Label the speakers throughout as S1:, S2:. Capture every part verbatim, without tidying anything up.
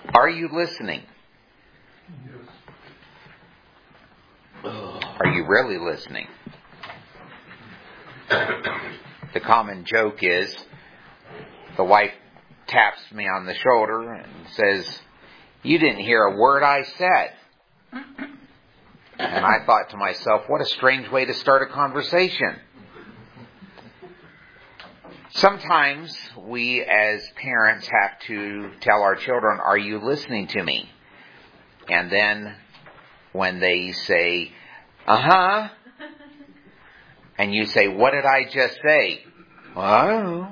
S1: Are you listening? Are you really listening? The common joke is the wife taps me on the shoulder and says, "You didn't hear a word I said." And I thought to myself, what a strange way to start a conversation. Sometimes we as parents have to tell our children, "Are you listening to me?" And then when they say, "Uh-huh," and you say, "What did I just say?" "Oh."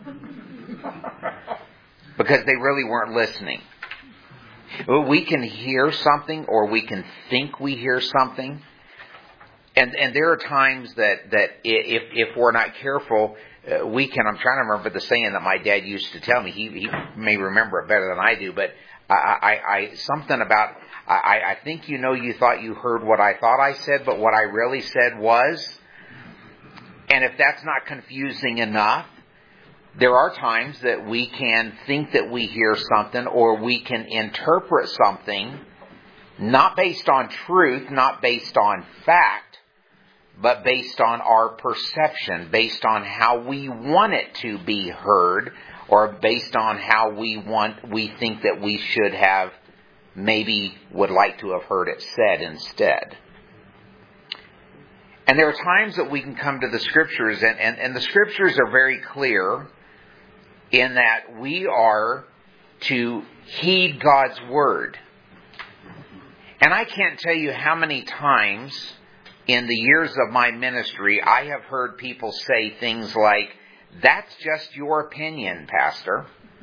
S1: Because they really weren't listening. We can hear something or we can think we hear something. And and there are times that, that if if we're not careful, uh, we can, I'm trying to remember the saying that my dad used to tell me. He, he may remember it better than I do, but I, I, I something about, I, I think you know you thought you heard what I thought I said, but what I really said was. And if that's not confusing enough, there are times that we can think that we hear something or we can interpret something not based on truth, not based on fact, but based on our perception, based on how we want it to be heard, or based on how we want, we think that we should have, maybe would like to have heard it said instead. And there are times that we can come to the Scriptures, and, and, and the Scriptures are very clear in that we are to heed God's Word. And I can't tell you how many times in the years of my ministry I have heard people say things like, "That's just your opinion, Pastor."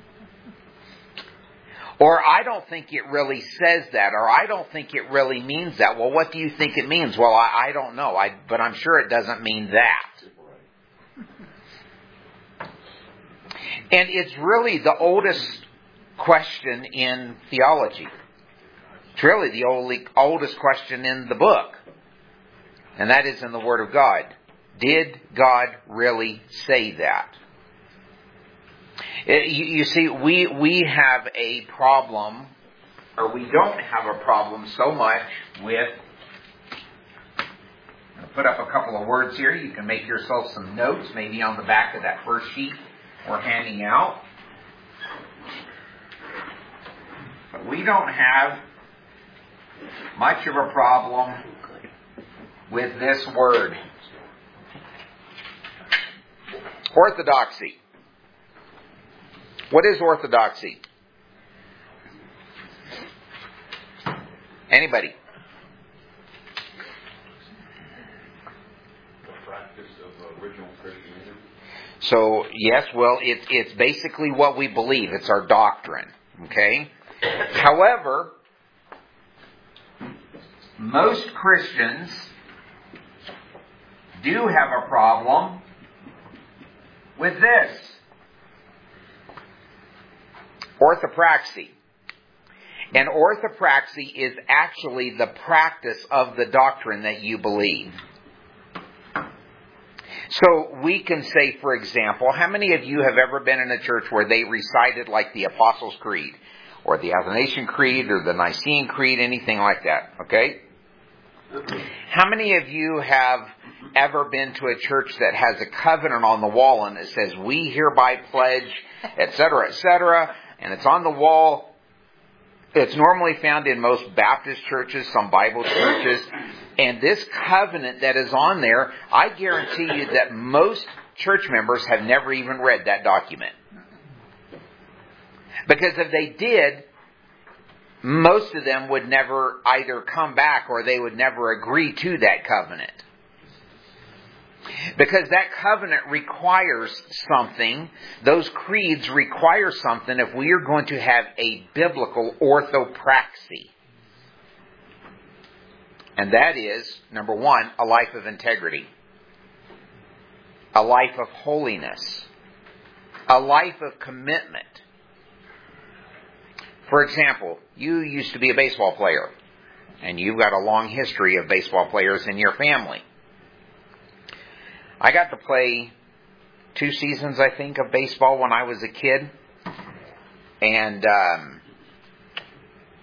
S1: Or, "I don't think it really says that," or, "I don't think it really means that." Well, what do you think it means? Well, I, I don't know, I, but I'm sure it doesn't mean that. And it's really the oldest question in theology. It's really the only, oldest question in the book. And that is in the Word of God. Did God really say that? You, you see, we we have a problem, or we don't have a problem so much with, I'll put up a couple of words here. You can make yourself some notes, maybe on the back of that first sheet we're handing out. But we don't have much of a problem with this word. Orthodoxy. What is orthodoxy? Anybody?
S2: The practice of original Christianity.
S1: So, yes, well, it, it's basically what we believe. It's our doctrine. Okay? However, most Christians do have a problem with this. Orthopraxy. And orthopraxy is actually the practice of the doctrine that you believe. So we can say, for example, how many of you have ever been in a church where they recited like the Apostles' Creed, or the Athanasian Creed, or the Nicene Creed, anything like that? Okay? How many of you have ever been to a church that has a covenant on the wall and it says, "We hereby pledge," et cetera, et cetera, and it's on the wall? It's normally found in most Baptist churches, some Bible churches, and this covenant that is on there, I guarantee you that most church members have never even read that document. Because if they did, most of them would never either come back or they would never agree to that covenant. Because that covenant requires something. Those creeds require something if we are going to have a biblical orthopraxy. And that is, number one, a life of integrity. A life of holiness. A life of commitment. For example, you used to be a baseball player. And you've got a long history of baseball players in your family. I got to play two seasons, I think, of baseball when I was a kid. And um,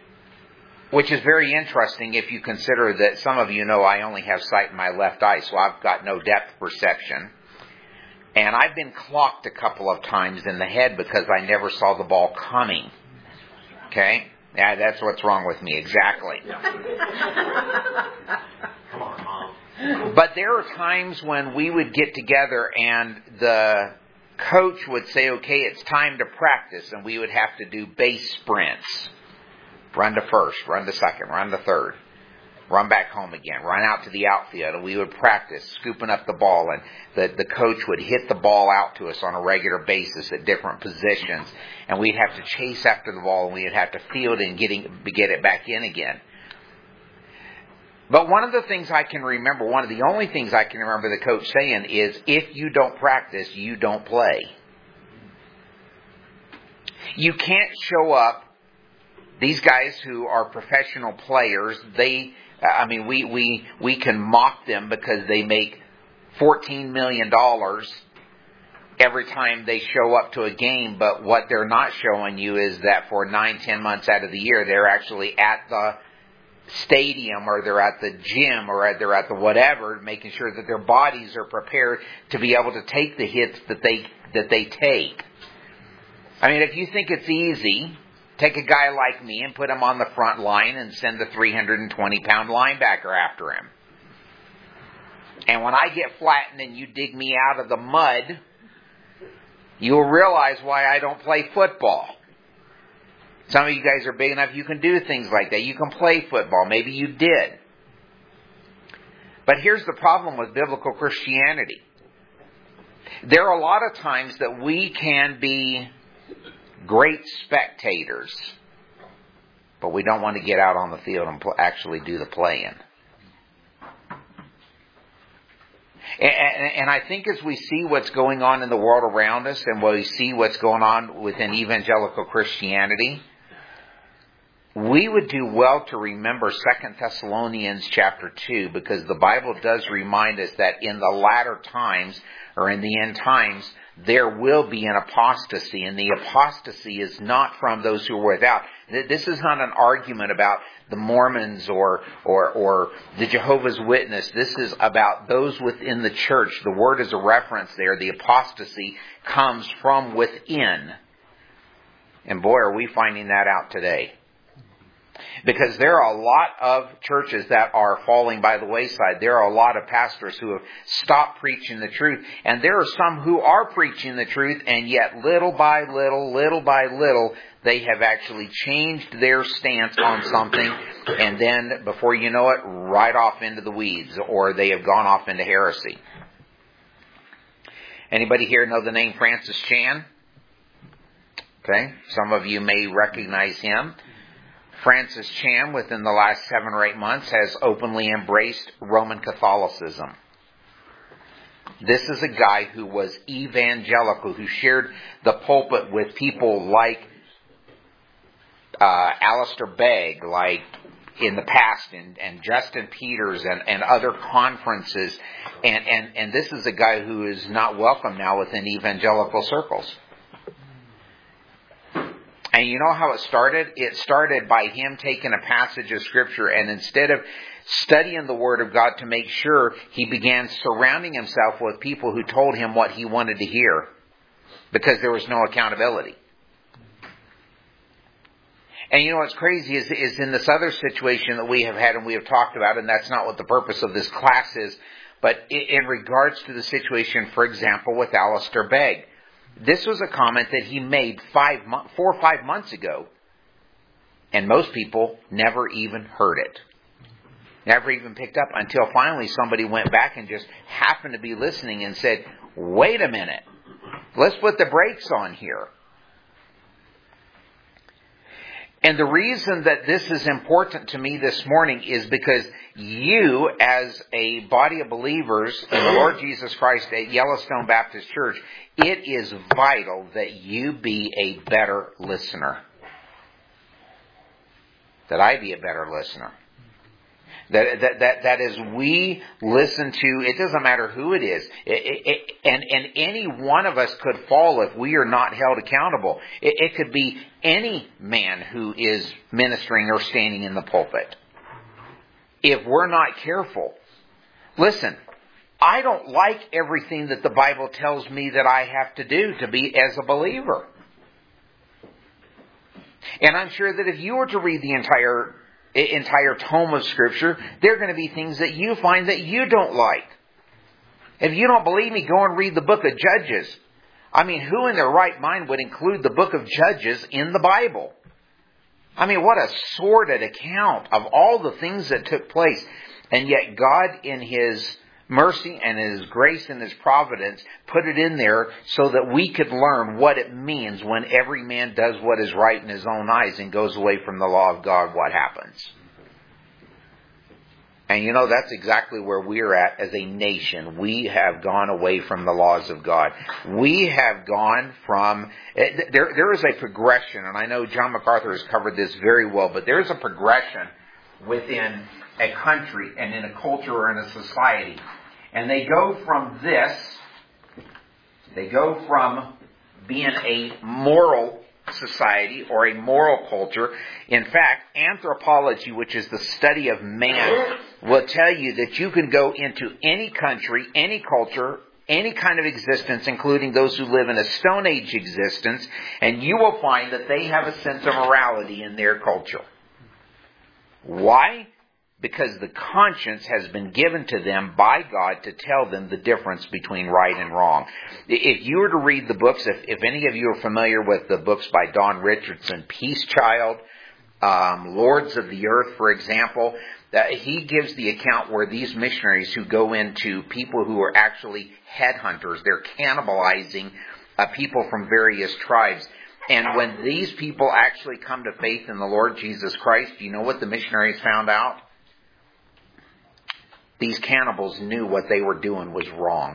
S1: Which is very interesting if you consider that some of you know I only have sight in my left eye, so I've got no depth perception. And I've been clocked a couple of times in the head because I never saw the ball coming. Okay? Yeah, that's what's wrong with me, exactly.
S2: Come on, Mom.
S1: But there are times when we would get together and the coach would say, okay, it's time to practice, and we would have to do base sprints. Run to first, run to second, run to third, run back home again, run out to the outfield, and we would practice scooping up the ball, and the, the coach would hit the ball out to us on a regular basis at different positions, and we'd have to chase after the ball, and we'd have to field it and getting, get it back in again. But one of the things I can remember, one of the only things I can remember the coach saying is, if you don't practice, you don't play. You can't show up. These guys who are professional players, they, I mean, we, we, we can mock them because they make fourteen million dollars every time they show up to a game, but what they're not showing you is that for nine, ten months out of the year, they're actually at the stadium, or they're at the gym, or they're at the whatever, making sure that their bodies are prepared to be able to take the hits that they, that they take. I mean, if you think it's easy, take a guy like me and put him on the front line and send the three hundred twenty pound linebacker after him. And when I get flattened and you dig me out of the mud, you'll realize why I don't play football. Some of you guys are big enough, you can do things like that. You can play football. Maybe you did. But here's the problem with biblical Christianity. There are a lot of times that we can be great spectators, but we don't want to get out on the field and pl- actually do the playing. And, and, and I think as we see what's going on in the world around us, and we see what's going on within evangelical Christianity, we would do well to remember Second Thessalonians chapter two, because the Bible does remind us that in the latter times, or in the end times, there will be an apostasy, and the apostasy is not from those who are without. This is not an argument about the Mormons or, or, or the Jehovah's Witness. This is about those within the church. The word is a reference there. The apostasy comes from within. And boy, are we finding that out today. Because there are a lot of churches that are falling by the wayside. There are a lot of pastors who have stopped preaching the truth. And there are some who are preaching the truth, and yet little by little, little by little, they have actually changed their stance on something. And then, before you know it, right off into the weeds, or they have gone off into heresy. Anybody here know the name Francis Chan? Okay, some of you may recognize him. Francis Chan, within the last seven or eight months, has openly embraced Roman Catholicism. This is a guy who was evangelical, who shared the pulpit with people like uh, Alistair Begg, like in the past, and, and Justin Peters, and, and other conferences. And, and, and this is a guy who is not welcome now within evangelical circles. And you know how it started? It started by him taking a passage of Scripture, and instead of studying the Word of God to make sure, he began surrounding himself with people who told him what he wanted to hear, because there was no accountability. And you know what's crazy is, is in this other situation that we have had and we have talked about, and that's not what the purpose of this class is, but in regards to the situation, for example, with Alistair Begg. This was a comment that he made five, four or five months ago, and most people never even heard it. Never even picked up until finally somebody went back and just happened to be listening and said, wait a minute, let's put the brakes on here. And the reason that this is important to me this morning is because you, as a body of believers in the Lord Jesus Christ at Yellowstone Baptist Church, it is vital that you be a better listener. That I be a better listener. That, that, that, that as we listen to, it doesn't matter who it is, it, it, and, and any one of us could fall if we are not held accountable. It, it could be any man who is ministering or standing in the pulpit. If we're not careful, listen, I don't like everything that the Bible tells me that I have to do to be as a believer. And I'm sure that if you were to read the entire entire tome of Scripture, there are going to be things that you find that you don't like. If you don't believe me, go and read the book of Judges. I mean, who in their right mind would include the book of Judges in the Bible? I mean, what a sordid account of all the things that took place. And yet God, in His mercy and His grace and His providence, put it in there so that we could learn what it means when every man does what is right in his own eyes and goes away from the law of God. What happens? And you know, that's exactly where we're at as a nation. We have gone away from the laws of God. We have gone from, there, there is a progression, and I know John MacArthur has covered this very well, but there is a progression within a country and in a culture or in a society. And they go from this, they go from being a moral society or a moral culture. In fact, anthropology, which is the study of man, will tell you that you can go into any country, any culture, any kind of existence, including those who live in a Stone Age existence, and you will find that they have a sense of morality in their culture. Why? Because the conscience has been given to them by God to tell them the difference between right and wrong. If you were to read the books, if, if any of you are familiar with the books by Don Richardson, Peace Child, um, Lords of the Earth, for example, uh, he gives the account where these missionaries who go into people who are actually headhunters, they're cannibalizing uh, people from various tribes. And when these people actually come to faith in the Lord Jesus Christ, do you know what the missionaries found out? These cannibals knew what they were doing was wrong.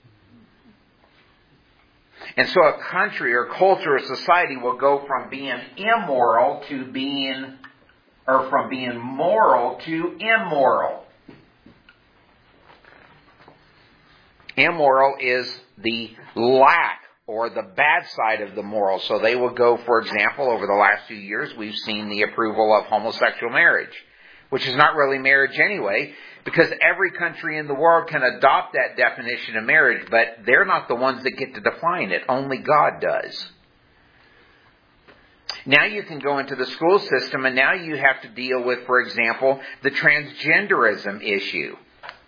S1: And so a country or culture or society will go from being immoral to being, or from being moral to immoral. Immoral is the lack or the bad side of the moral. So they will go, for example, over the last few years, we've seen the approval of homosexual marriage, which is not really marriage anyway, because every country in the world can adopt that definition of marriage, but they're not the ones that get to define it. Only God does. Now you can go into the school system, and now you have to deal with, for example, the transgenderism issue.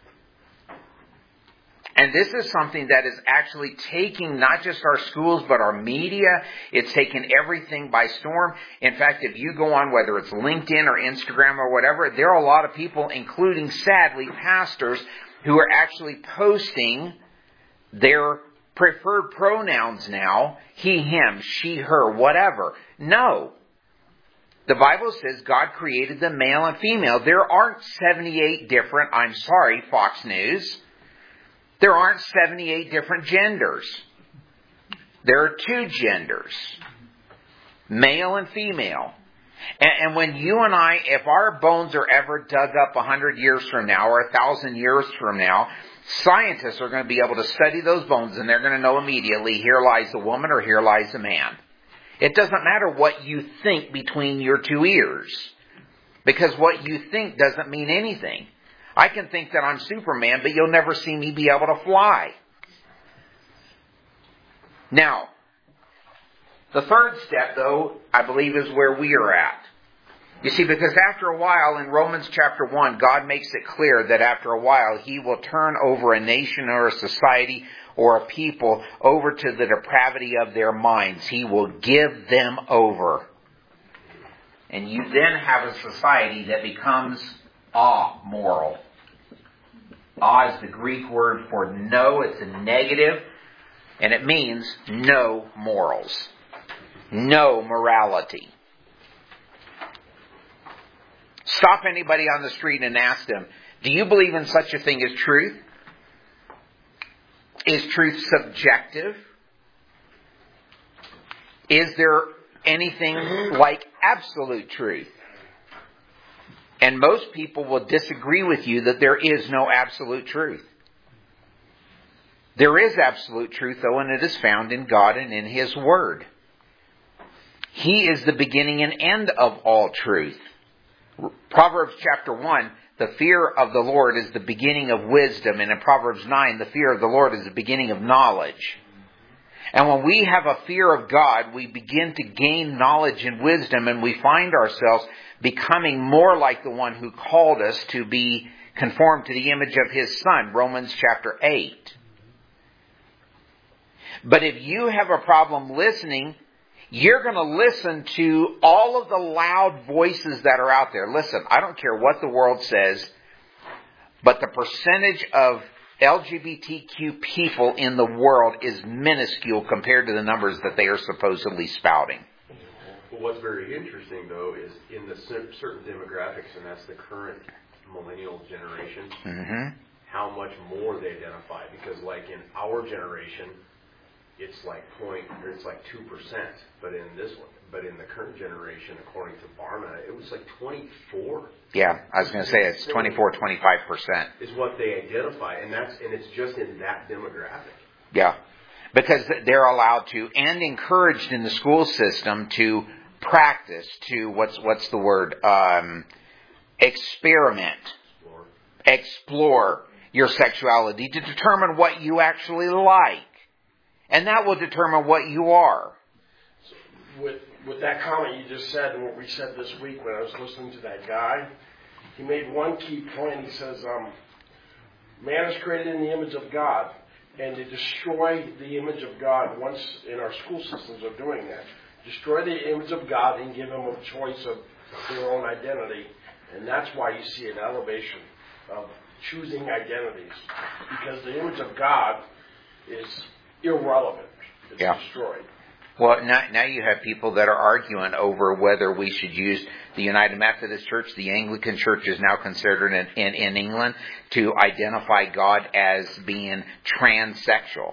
S1: And this is something that is actually taking not just our schools, but our media. It's taken everything by storm. In fact, if you go on, whether it's LinkedIn or Instagram or whatever, there are a lot of people, including, sadly, pastors, who are actually posting their preferred pronouns now. He, him, she, her, whatever. No. The Bible says God created them male and female. There aren't seventy-eight different, I'm sorry, Fox News. There aren't seventy-eight different genders. There are two genders, male and female. And, and when you and I, if our bones are ever dug up a hundred years from now or a thousand years from now, scientists are going to be able to study those bones and they're going to know immediately, here lies the woman or here lies the man. It doesn't matter what you think between your two ears, because what you think doesn't mean anything. I can think that I'm Superman, but you'll never see me be able to fly. Now, the third step, though, I believe is where we are at. You see, because after a while, in Romans chapter one, God makes it clear that after a while, He will turn over a nation or a society or a people over to the depravity of their minds. He will give them over. And you then have a society that becomes amoral. Ah is the Greek word for no. It's a negative, and it means no morals, no morality. Stop anybody on the street and ask them, do you believe in such a thing as truth? Is truth subjective? Is there anything like absolute truth? And most people will disagree with you that there is no absolute truth. There is absolute truth, though, and it is found in God and in His Word. He is the beginning and end of all truth. Proverbs chapter one, the fear of the Lord is the beginning of wisdom. And in Proverbs nine, the fear of the Lord is the beginning of knowledge. And when we have a fear of God, we begin to gain knowledge and wisdom, and we find ourselves becoming more like the one who called us to be conformed to the image of His Son, Romans chapter eight. But if you have a problem listening, you're going to listen to all of the loud voices that are out there. Listen, I don't care what the world says, but the percentage of L G B T Q people in the world is minuscule compared to the numbers that they are supposedly spouting.
S2: Well, what's very interesting, though, is in the certain demographics, and that's the current millennial generation, mm-hmm. how much more they identify. Because, like, in our generation, it's like point, or it's like two percent. But in this one, but in the current generation, according to Barna, it was like twenty-four.
S1: Yeah, I was going to say it's twenty-four, twenty-five percent.
S2: Is what they identify, and that's and it's just in that demographic.
S1: Yeah, because they're allowed to and encouraged in the school system to practice, to what's what's the word? Um, experiment, explore. explore your sexuality to determine what you actually like. And that will determine what you are.
S3: So with with that comment you just said and what we said this week when I was listening to that guy, he made one key point. He says, um, man is created in the image of God. And to destroy the image of God, once in our school systems are doing that, destroy the image of God and give them a choice of their own identity. And that's why you see an elevation of choosing identities. Because the image of God is irrelevant. It's
S1: yeah.
S3: destroyed.
S1: Well, now, now you have people that are arguing over whether we should use the United Methodist Church. The Anglican Church is now considered in, in, in England to identify God as being transsexual.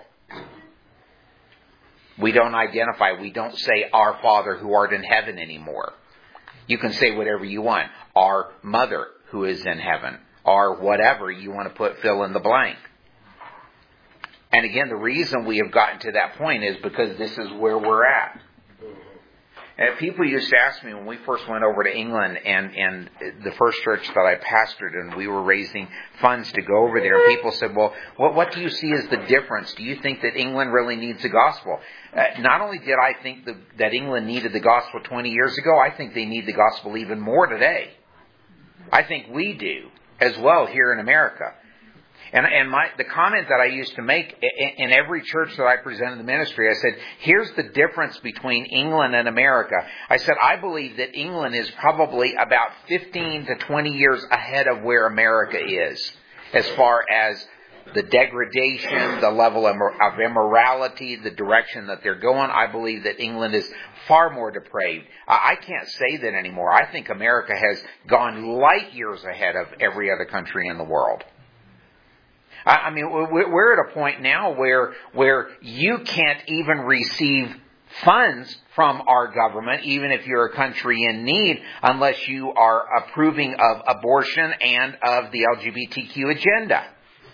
S1: We don't identify, we don't say our Father who art in heaven anymore. You can say whatever you want. Our Mother who is in heaven. Or whatever you want to put, fill in the blank. And again, the reason we have gotten to that point is because this is where we're at. And people used to ask me when we first went over to England and, and the first church that I pastored, and we were raising funds to go over there, and people said, well, what, what do you see as the difference? Do you think that England really needs the gospel? Uh, not only did I think the, that England needed the gospel twenty years ago, I think they need the gospel even more today. I think we do as well here in America. And, and my, the comment that I used to make in, in every church that I presented the ministry, I said, here's the difference between England and America. I said, I believe that England is probably about fifteen to twenty years ahead of where America is, as far as the degradation, the level of immorality, the direction that they're going. I believe that England is far more depraved. I can't say that anymore. I think America has gone light years ahead of every other country in the world. I mean, we're at a point now where where you can't even receive funds from our government, even if you're a country in need, unless you are approving of abortion and of the L G B T Q agenda.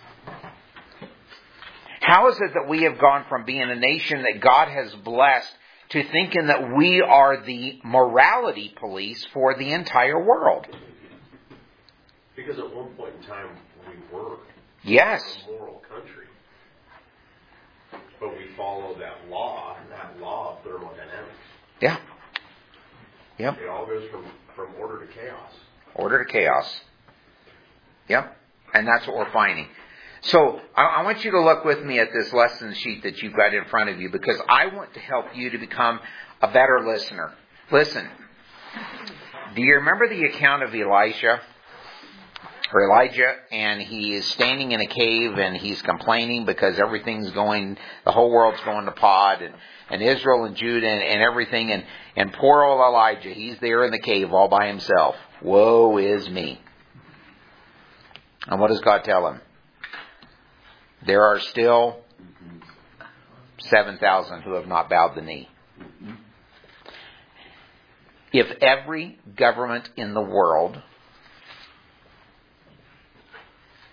S1: How is it that we have gone from being a nation that God has blessed to thinking that we are the morality police for the entire world?
S2: Because at one point in time we were.
S1: Yes.
S2: A moral country. But we follow that law, that law of thermodynamics.
S1: Yeah. Yep.
S2: It all goes from, from order to chaos.
S1: Order to chaos. Yep. And that's what we're finding. So I, I want you to look with me at this lesson sheet that you've got in front of you, because I want to help you to become a better listener. Listen. Do you remember the account of Elijah? Or Elijah, and he is standing in a cave and he's complaining because everything's going, the whole world's going to pot, and, and Israel and Judah and, and everything, and, and poor old Elijah, he's there in the cave all by himself. Woe is me. And what does God tell him? There are still seven thousand who have not bowed the knee. If every government in the world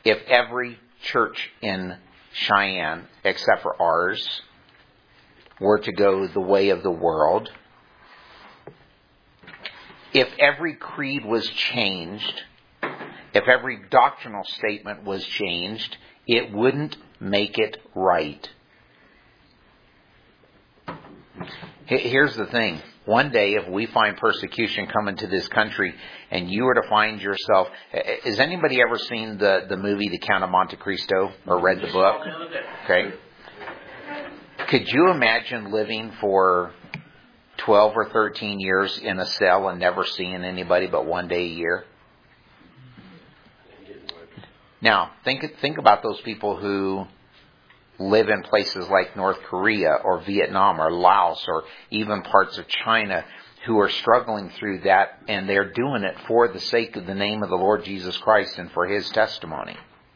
S1: if every church in Cheyenne, except for ours, were to go the way of the world, if every creed was changed, if every doctrinal statement was changed, it wouldn't make it right. Here's the thing. One day, if we find persecution coming to this country and you were to find yourself... Has anybody ever seen the, the movie The Count of Monte Cristo or read the book? Okay. Could you imagine living for twelve or thirteen years in a cell and never seeing anybody but one day a year? Now, think think about those people who live in places like North Korea or Vietnam or Laos or even parts of China who are struggling through that, and they're doing it for the sake of the name of the Lord Jesus Christ and for His testimony.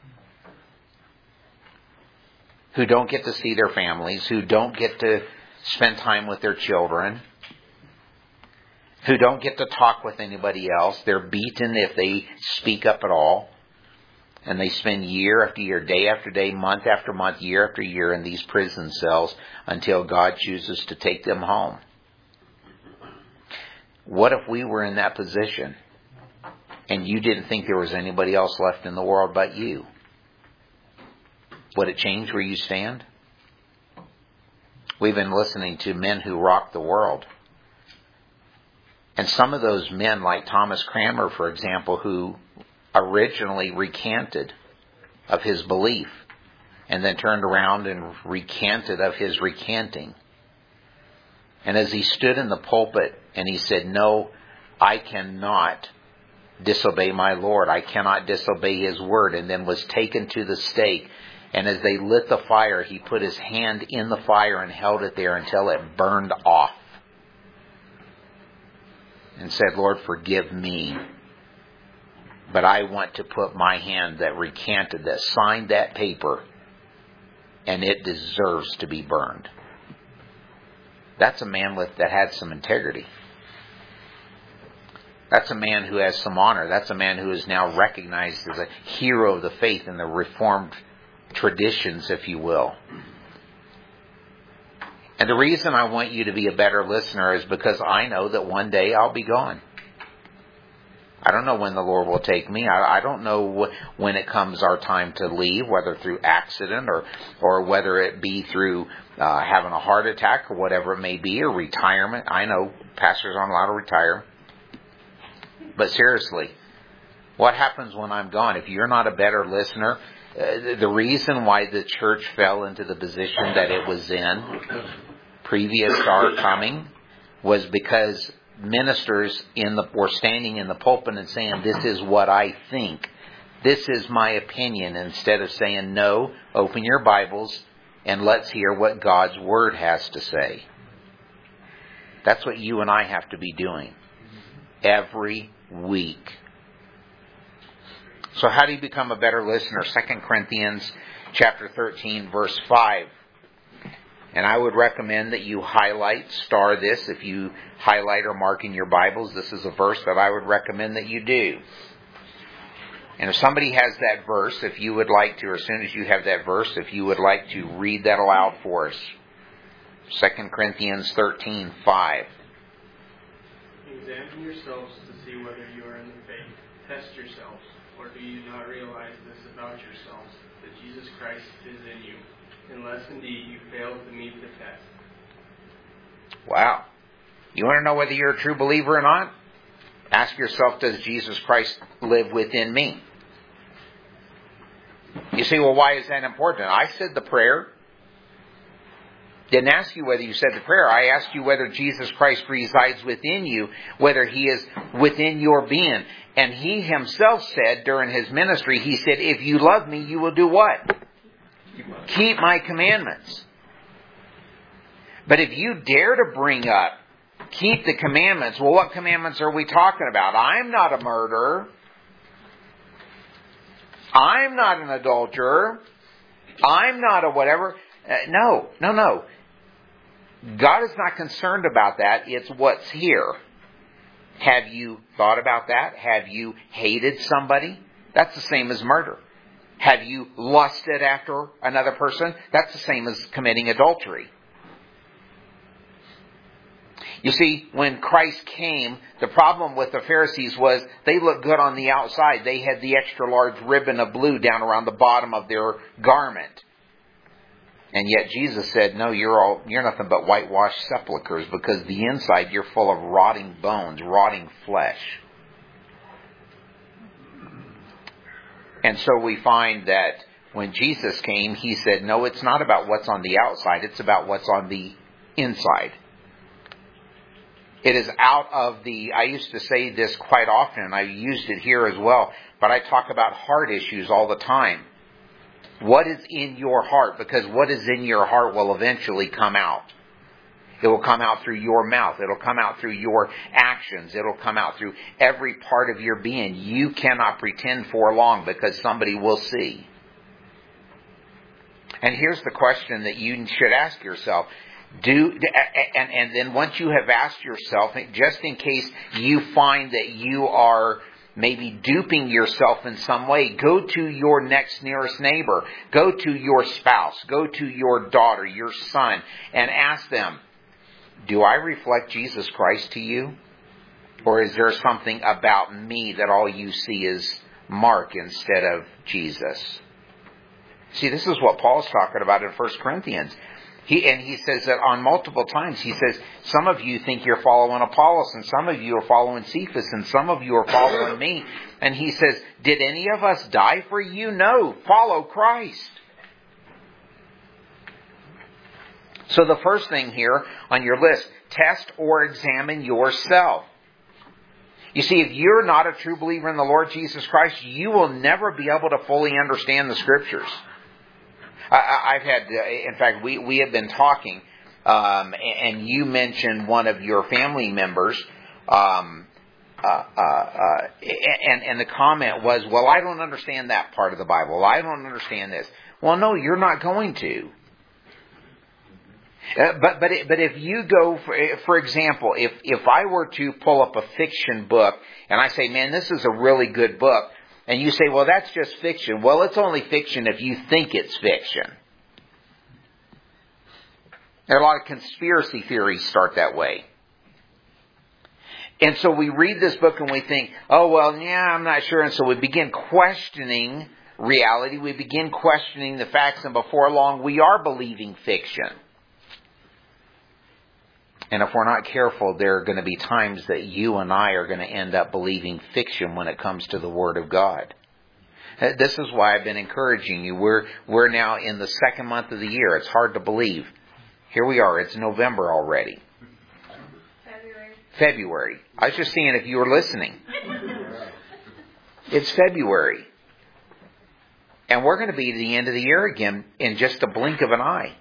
S1: Who don't get to see their families, who don't get to spend time with their children, who don't get to talk with anybody else. They're beaten if they speak up at all. And they spend year after year, day after day, month after month, year after year in these prison cells until God chooses to take them home. What if we were in that position and you didn't think there was anybody else left in the world but you? Would it change where you stand? We've been listening to men who rock the world. And some of those men, like Thomas Cranmer, for example, who originally recanted of his belief and then turned around and recanted of his recanting. And as he stood in the pulpit and he said, "No, I cannot disobey my Lord. I cannot disobey His word," and then was taken to the stake. And as they lit the fire, he put his hand in the fire and held it there until it burned off. And said, "Lord, forgive me. But I want to put my hand that recanted, that signed that paper, and it deserves to be burned." That's a man with that had some integrity. That's a man who has some honor. That's a man who is now recognized as a hero of the faith in the Reformed traditions, if you will. And the reason I want you to be a better listener is because I know that one day I'll be gone. I don't know when the Lord will take me. I, I don't know wh- when it comes our time to leave, whether through accident or, or whether it be through uh, having a heart attack or whatever it may be, or retirement. I know pastors aren't allowed to retire. But seriously, what happens when I'm gone? If you're not a better listener, uh, the reason why the church fell into the position that it was in previous to our coming was because ministers in the were standing in the pulpit and saying, "This is what I think. This is my opinion," instead of saying, "No, open your Bibles and let's hear what God's Word has to say." That's what you and I have to be doing every week. So how do you become a better listener? Second Corinthians chapter thirteen, verse five. And I would recommend that you highlight, star this. If you highlight or mark in your Bibles, this is a verse that I would recommend that you do. And if somebody has that verse, if you would like to, or as soon as you have that verse, if you would like to read that aloud for us. Second Corinthians thirteen, five.
S4: Examine yourselves to see whether you are in the faith. Test yourselves. Or do you not realize this about yourselves, that Jesus Christ is in you, unless indeed you fail to meet the test?
S1: Wow. You want to know whether you're a true believer or not? Ask yourself, does Jesus Christ live within me? You say, well, why is that important? I said the prayer. Didn't ask you whether you said the prayer. I asked you whether Jesus Christ resides within you, whether He is within your being. And He Himself said during His ministry, He said, if you love me, you will do what? Keep my commandments. But if you dare to bring up, keep the commandments, well, what commandments are we talking about? I'm not a murderer. I'm not an adulterer. I'm not a whatever. Uh, no, no, no. God is not concerned about that. It's what's here. Have you thought about that? Have you hated somebody? That's the same as murder. Have you lusted after another person? That's the same as committing adultery. You see, when Christ came, the problem with the Pharisees was they looked good on the outside. They had the extra large ribbon of blue down around the bottom of their garment. And yet Jesus said, no, you're all you're nothing but whitewashed sepulchres, because the inside you're full of rotting bones, rotting flesh. And so we find that when Jesus came, He said, no, it's not about what's on the outside, it's about what's on the inside. It is out of the, I used to say this quite often, and I used it here as well, but I talk about heart issues all the time. What is in your heart? Because what is in your heart will eventually come out. It will come out through your mouth. It will come out through your actions. It will come out through every part of your being. You cannot pretend for long, because somebody will see. And here's the question that you should ask yourself. Do and, and then once you have asked yourself, just in case you find that you are maybe duping yourself in some way, go to your next nearest neighbor, go to your spouse, go to your daughter, your son, and ask them, do I reflect Jesus Christ to you? Or is there something about me that all you see is Mark instead of Jesus? See, this is what Paul's talking about in First Corinthians. He, and he says that on multiple times. He says, some of you think you're following Apollos, and some of you are following Cephas, and some of you are following me. And he says, did any of us die for you? No, follow Christ. So the first thing here on your list, test or examine yourself. You see, if you're not a true believer in the Lord Jesus Christ, you will never be able to fully understand the Scriptures. I've had, in fact, we, we have been talking, um, and you mentioned one of your family members, um, uh, uh, uh, and, and the comment was, well, I don't understand that part of the Bible. I don't understand this. Well, no, you're not going to. Uh, but but it, but if you go, for, for example, if, if I were to pull up a fiction book, and I say, man, this is a really good book, and you say, well, that's just fiction. Well, it's only fiction if you think it's fiction. There are a lot of conspiracy theories start that way. And so we read this book and we think, oh, well, yeah, I'm not sure. And so we begin questioning reality. We begin questioning the facts. And before long, we are believing fiction. And if we're not careful, there are going to be times that you and I are going to end up believing fiction when it comes to the Word of God. This is why I've been encouraging you. We're we're now in the second month of the year. It's hard to believe. Here we are. It's November already.
S5: February.
S1: February. I was just seeing if you were listening. It's February. And we're going to be at the end of the year again in just a blink of an eye.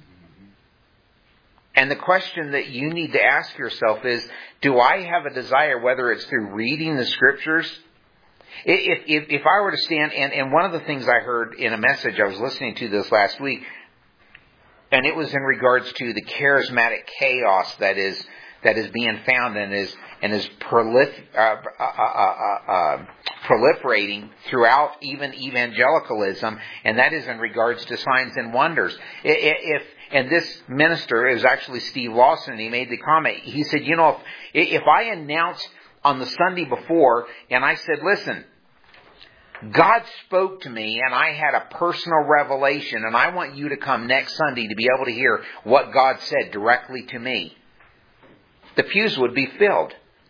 S1: And the question that you need to ask yourself is, do I have a desire, whether it's through reading the Scriptures? If, if, if I were to stand, and, and one of the things I heard in a message I was listening to this last week, and it was in regards to the charismatic chaos that is that is being found and is and is prolif, uh, uh, uh, uh, proliferating throughout even evangelicalism, and that is in regards to signs and wonders. If And this minister, it was actually Steve Lawson, and he made the comment. He said, you know, if, if I announced on the Sunday before, and I said, listen, God spoke to me, and I had a personal revelation, and I want you to come next Sunday to be able to hear what God said directly to me, the pews would be filled.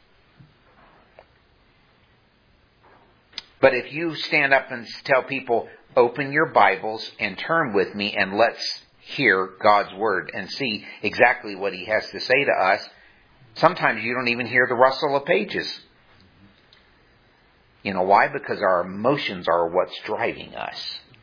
S1: But if you stand up and tell people, open your Bibles and turn with me, and let's hear God's Word and see exactly what He has to say to us, sometimes you don't even hear the rustle of pages. You know why? Because our emotions are what's driving us.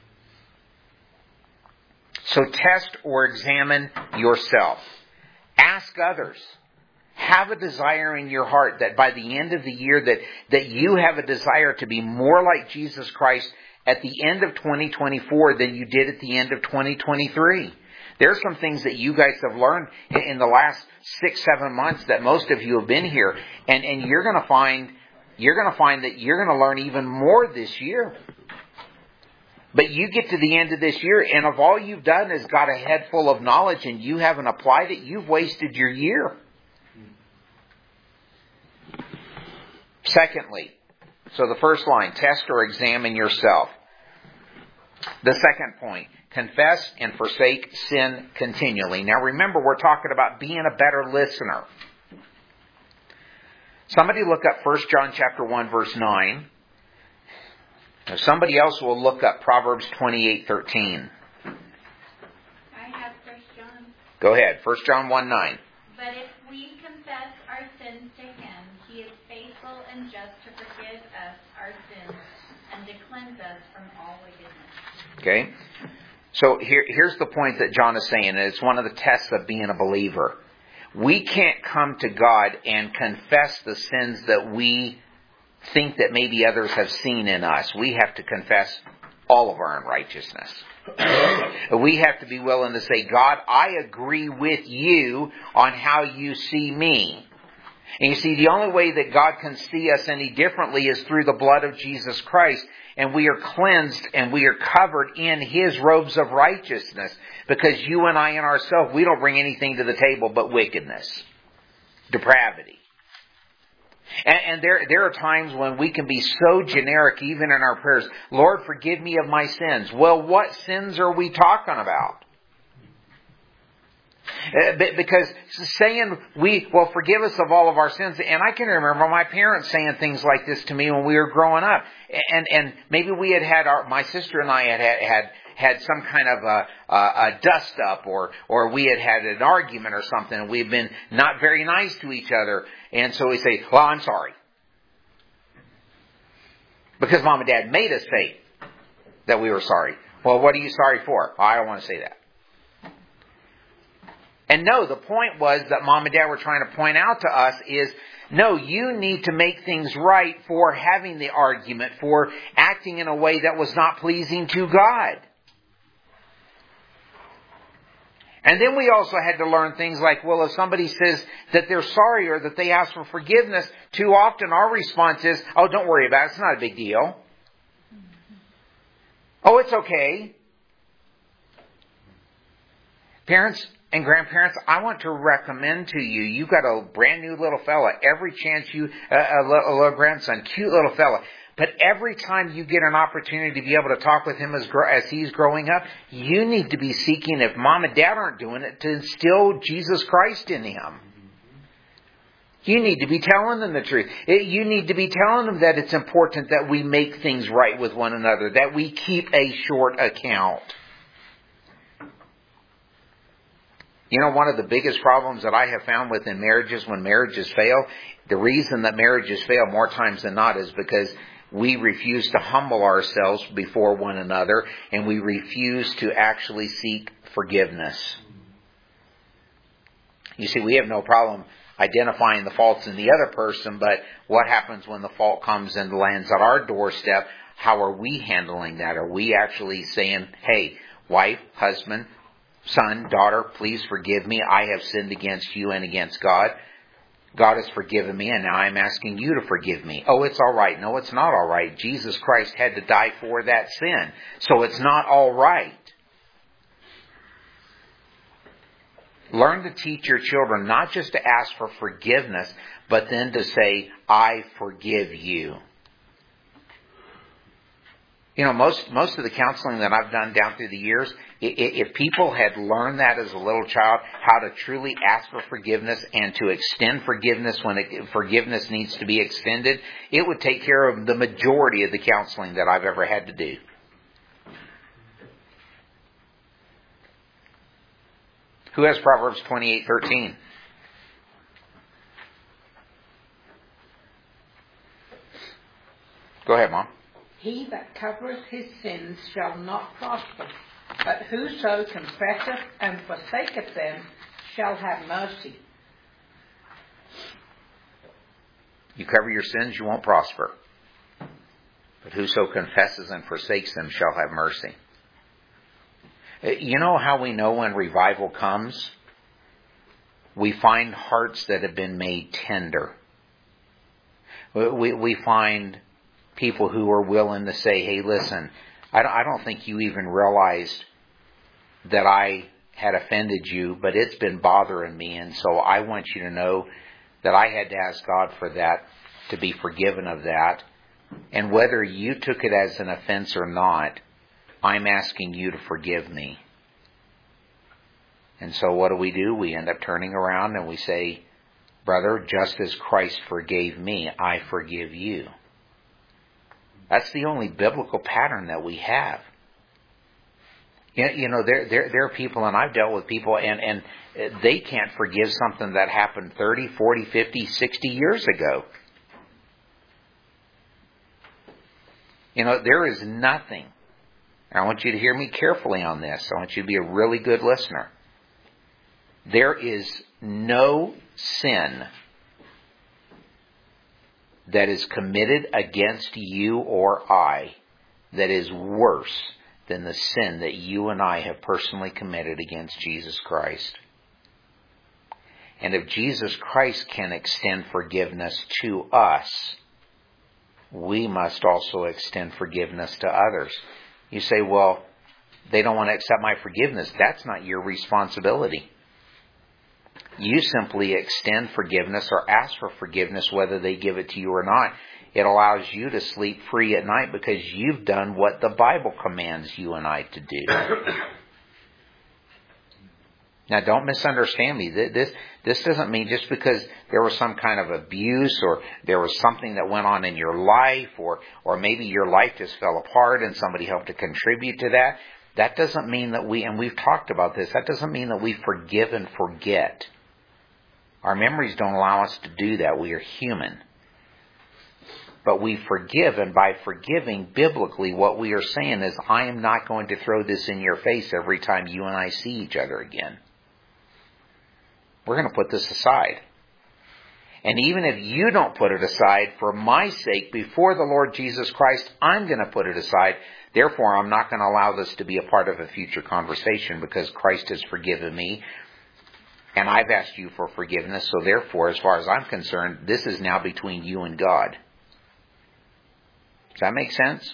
S1: So test or examine yourself. Ask others. Have a desire in your heart that by the end of the year that, that you have a desire to be more like Jesus Christ at the end of twenty twenty-four than you did at the end of twenty twenty-three. There are some things that you guys have learned in the last six, seven months that most of you have been here. And, and you're going to find, you're going to find that you're going to learn even more this year. But you get to the end of this year, and if all you've done is got a head full of knowledge and you haven't applied it, you've wasted your year. Secondly, so the first line, test or examine yourself. The second point, confess and forsake sin continually. Now remember, we're talking about being a better listener. Somebody look up First John chapter one, verse nine. Now somebody else will look up Proverbs twenty-eight thirteen.
S5: I have First John.
S1: Go ahead, First John one nine.
S5: But if we confess our sins to Him, He is faithful and just to forgive us our sins and to cleanse us from all wickedness.
S1: Okay? So here, here's the point that John is saying, and it's one of the tests of being a believer. We can't come to God and confess the sins that we think that maybe others have seen in us. We have to confess all of our unrighteousness. We have to be willing to say, God, I agree with you on how you see me. And you see, the only way that God can see us any differently is through the blood of Jesus Christ. And we are cleansed and we are covered in His robes of righteousness. Because you and I in ourselves, we don't bring anything to the table but wickedness, depravity. And, and there, there are times when we can be so generic, even in our prayers. Lord, forgive me of my sins. Well, what sins are we talking about? Uh, because saying, we, well, forgive us of all of our sins. And I can remember my parents saying things like this to me when we were growing up. And, and maybe we had had our, my sister and I had had, had had some kind of a, a, a dust up, or, or we had had an argument or something, and we've been not very nice to each other. And so we say, well, I'm sorry. Because Mom and Dad made us say that we were sorry. Well, what are you sorry for? Oh, I don't want to say that. And no, the point was that Mom and Dad were trying to point out to us is, no, you need to make things right for having the argument, for acting in a way that was not pleasing to God. And then we also had to learn things like, well, if somebody says that they're sorry or that they ask for forgiveness, too often our response is, oh, don't worry about it. It's not a big deal. Oh, it's okay. Parents and grandparents, I want to recommend to you, you've got a brand new little fella. Every chance you, uh, a, little, a little grandson, cute little fella. But every time you get an opportunity to be able to talk with him as, as he's growing up, you need to be seeking, if Mom and Dad aren't doing it, to instill Jesus Christ in him. You need to be telling them the truth. You need to be telling them that it's important that we make things right with one another, that we keep a short account. You know, one of the biggest problems that I have found within marriages when marriages fail, the reason that marriages fail more times than not is because we refuse to humble ourselves before one another, and we refuse to actually seek forgiveness. You see, we have no problem identifying the faults in the other person, but what happens when the fault comes and lands on our doorstep? How are we handling that? Are we actually saying, hey, wife, husband, son, daughter, please forgive me. I have sinned against you and against God. God has forgiven me, and now I'm asking you to forgive me. Oh, it's all right. No, it's not all right. Jesus Christ had to die for that sin. So it's not all right. Learn to teach your children not just to ask for forgiveness, but then to say, I forgive you. You know, most most of the counseling that I've done down through the years, if people had learned that as a little child, how to truly ask for forgiveness and to extend forgiveness when it, forgiveness needs to be extended, it would take care of the majority of the counseling that I've ever had to do. Who has Proverbs twenty-eight thirteen? Go ahead, Mom.
S6: He that covereth his sins shall not prosper, but whoso confesseth and forsaketh them shall have mercy.
S1: You cover your sins, you won't prosper. But whoso confesses and forsakes them shall have mercy. You know how we know when revival comes? We find hearts that have been made tender. We, we find people who are willing to say, hey, listen, I don't, I don't think you even realized that I had offended you, but it's been bothering me, and so I want you to know that I had to ask God for that, to be forgiven of that. And whether you took it as an offense or not, I'm asking you to forgive me. And so what do we do? We end up turning around and we say, brother, just as Christ forgave me, I forgive you. That's the only biblical pattern that we have. You know, there, there, there are people, and I've dealt with people, and, and they can't forgive something that happened thirty, forty, fifty, sixty years ago. You know, there is nothing. I want you to hear me carefully on this. I want you to be a really good listener. There is no sin that is committed against you or I that is worse than the sin that you and I have personally committed against Jesus Christ. And if Jesus Christ can extend forgiveness to us, we must also extend forgiveness to others. You say, well, they don't want to accept my forgiveness. That's not your responsibility. You simply extend forgiveness or ask for forgiveness whether they give it to you or not. It allows you to sleep free at night because you've done what the Bible commands you and I to do. Now, don't misunderstand me. This this doesn't mean just because there was some kind of abuse or there was something that went on in your life or, or maybe your life just fell apart and somebody helped to contribute to that. That doesn't mean that we, and we've talked about this, that doesn't mean that we forgive and forget. Our memories don't allow us to do that. We are human. But we forgive, and by forgiving, biblically, what we are saying is, I am not going to throw this in your face every time you and I see each other again. We're going to put this aside. And even if you don't put it aside, for my sake, before the Lord Jesus Christ, I'm going to put it aside. Therefore, I'm not going to allow this to be a part of a future conversation because Christ has forgiven me. And I've asked you for forgiveness. So therefore, as far as I'm concerned, this is now between you and God. Does that make sense?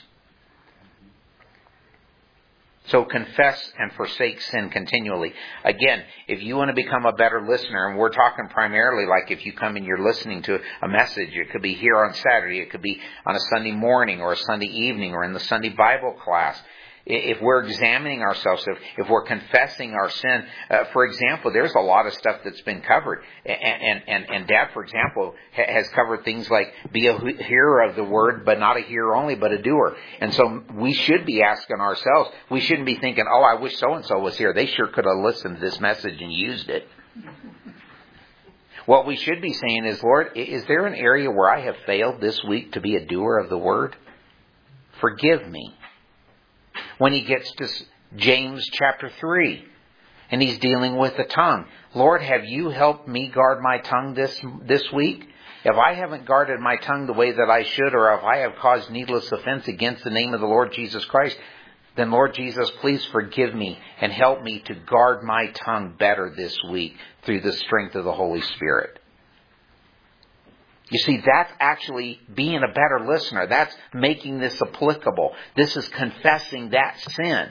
S1: So confess and forsake sin continually. Again, if you want to become a better listener, and we're talking primarily like if you come and you're listening to a message, it could be here on Saturday, it could be on a Sunday morning or a Sunday evening or in the Sunday Bible class. If we're examining ourselves, if, if we're confessing our sin, uh, for example, there's a lot of stuff that's been covered. And, and, and, and Dad, for example, ha- has covered things like be a hearer of the word, but not a hearer only, but a doer. And so we should be asking ourselves, we shouldn't be thinking, oh, I wish so-and-so was here. They sure could have listened to this message and used it. What we should be saying is, Lord, is there an area where I have failed this week to be a doer of the word? Forgive me. When he gets to James chapter three, and he's dealing with the tongue. Lord, have you helped me guard my tongue this this week? If I haven't guarded my tongue the way that I should, or if I have caused needless offense against the name of the Lord Jesus Christ, then Lord Jesus, please forgive me and help me to guard my tongue better this week through the strength of the Holy Spirit. You see, that's actually being a better listener. That's making this applicable. This is confessing that sin.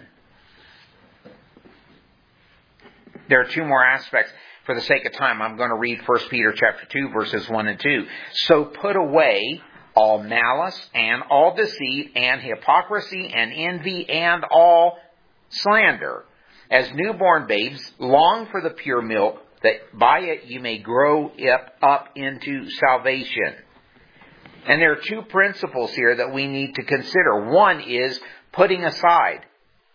S1: There are two more aspects. For the sake of time, I'm going to read First Peter chapter two, verses one and two. So put away all malice and all deceit and hypocrisy and envy and all slander. As newborn babes, long for the pure milk, that by it you may grow up into salvation. And there are two principles here that we need to consider. One is putting aside.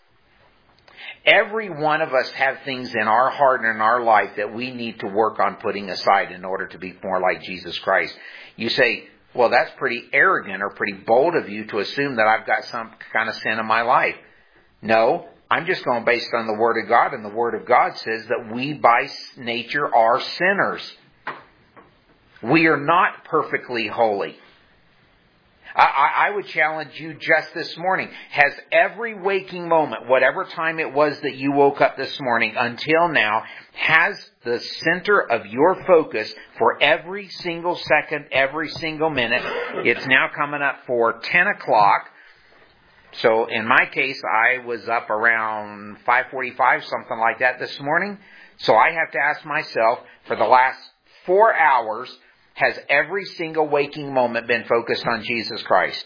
S1: Every one of us have things in our heart and in our life that we need to work on putting aside in order to be more like Jesus Christ. You say, well, that's pretty arrogant or pretty bold of you to assume that I've got some kind of sin in my life. No. I'm just going based on the Word of God, and the Word of God says that we by nature are sinners. We are not perfectly holy. I, I would challenge you just this morning. Has every waking moment, whatever time it was that you woke up this morning until now, has the center of your focus for every single second, every single minute, it's now coming up for ten o'clock, So in my case, I was up around five forty-five, something like that this morning. So I have to ask myself, for the last four hours, has every single waking moment been focused on Jesus Christ?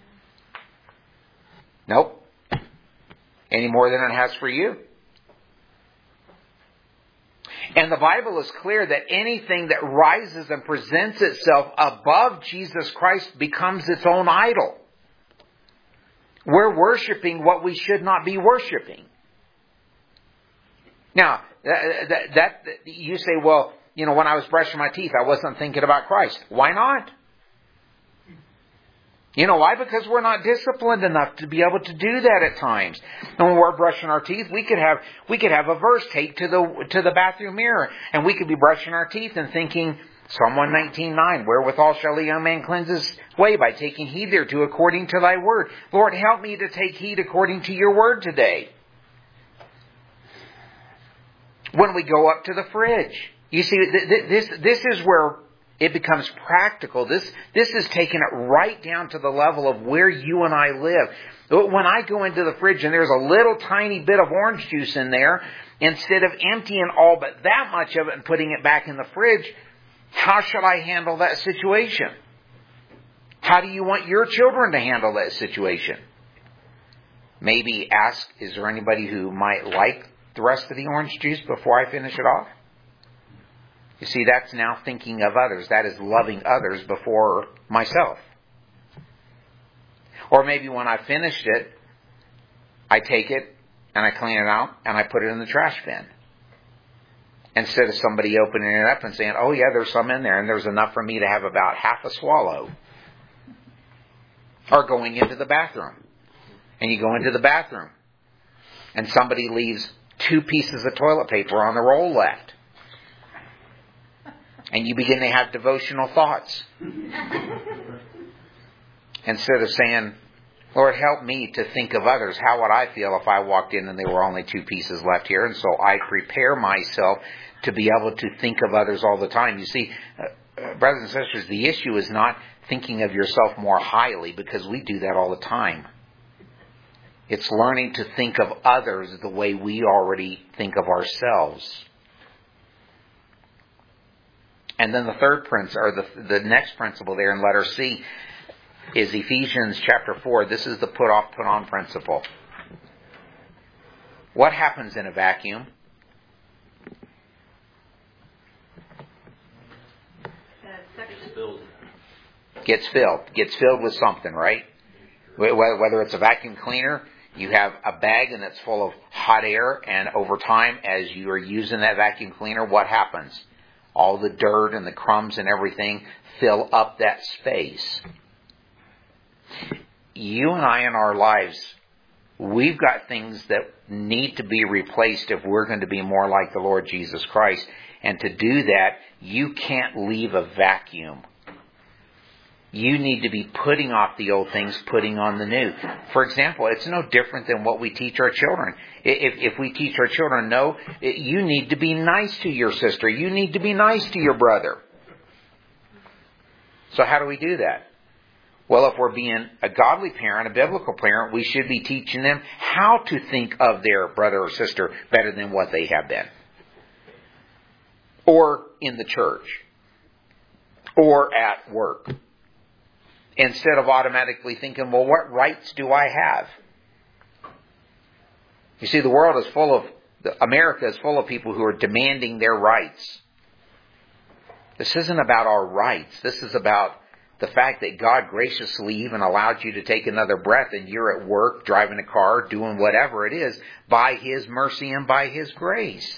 S1: Nope. Any more than it has for you. And the Bible is clear that anything that rises and presents itself above Jesus Christ becomes its own idol. We're worshiping what we should not be worshiping. Now, that, that, that you say, well, you know, when I was brushing my teeth, I wasn't thinking about Christ. Why not? You know why? Because we're not disciplined enough to be able to do that at times. And when we're brushing our teeth, we could have we could have a verse taped to the to the bathroom mirror, and we could be brushing our teeth and thinking, Psalm one nineteen nine, wherewithal shall a young man cleanse his way? By taking heed thereto according to thy word. Lord, help me to take heed according to your word today. When we go up to the fridge, you see, this this is where it becomes practical. This this is taking it right down to the level of where you and I live. When I go into the fridge and there's a little tiny bit of orange juice in there, instead of emptying all but that much of it and putting it back in the fridge, how should I handle that situation? How do you want your children to handle that situation? Maybe ask, is there anybody who might like the rest of the orange juice before I finish it off? You see, that's now thinking of others. That is loving others before myself. Or maybe when I finished it, I take it and I clean it out and I put it in the trash bin. Instead of somebody opening it up and saying, oh yeah, there's some in there and there's enough for me to have about half a swallow. Or going into the bathroom. And you go into the bathroom and somebody leaves two pieces of toilet paper on the roll left. And you begin to have devotional thoughts. Instead of saying, Lord, help me to think of others. How would I feel if I walked in and there were only two pieces left here? And so I prepare myself to be able to think of others all the time. You see, uh, brothers and sisters, the issue is not thinking of yourself more highly, because we do that all the time. It's learning to think of others the way we already think of ourselves. And then the third principle, or the, the next principle there in letter C, is Ephesians chapter four. This is the put off, put on principle. What happens in a vacuum?
S2: Gets filled.
S1: Gets filled. Gets filled with something, right? Whether it's a vacuum cleaner, you have a bag and it's full of hot air, and over time, as you are using that vacuum cleaner, what happens? All the dirt and the crumbs and everything fill up that space. You and I in our lives, we've got things that need to be replaced if we're going to be more like the Lord Jesus Christ. And to do that, you can't leave a vacuum. You need to be putting off the old things, putting on the new. For example, it's no different than what we teach our children. If, if we teach our children, no, you need to be nice to your sister. You need to be nice to your brother. So how do we do that? Well, if we're being a godly parent, a biblical parent, we should be teaching them how to think of their brother or sister better than what they have been. Or in the church. Or at work. Instead of automatically thinking, well, what rights do I have? You see, the world is full of, America is full of people who are demanding their rights. This isn't about our rights. This is about the fact that God graciously even allowed you to take another breath, and you're at work, driving a car, doing whatever it is, by His mercy and by His grace.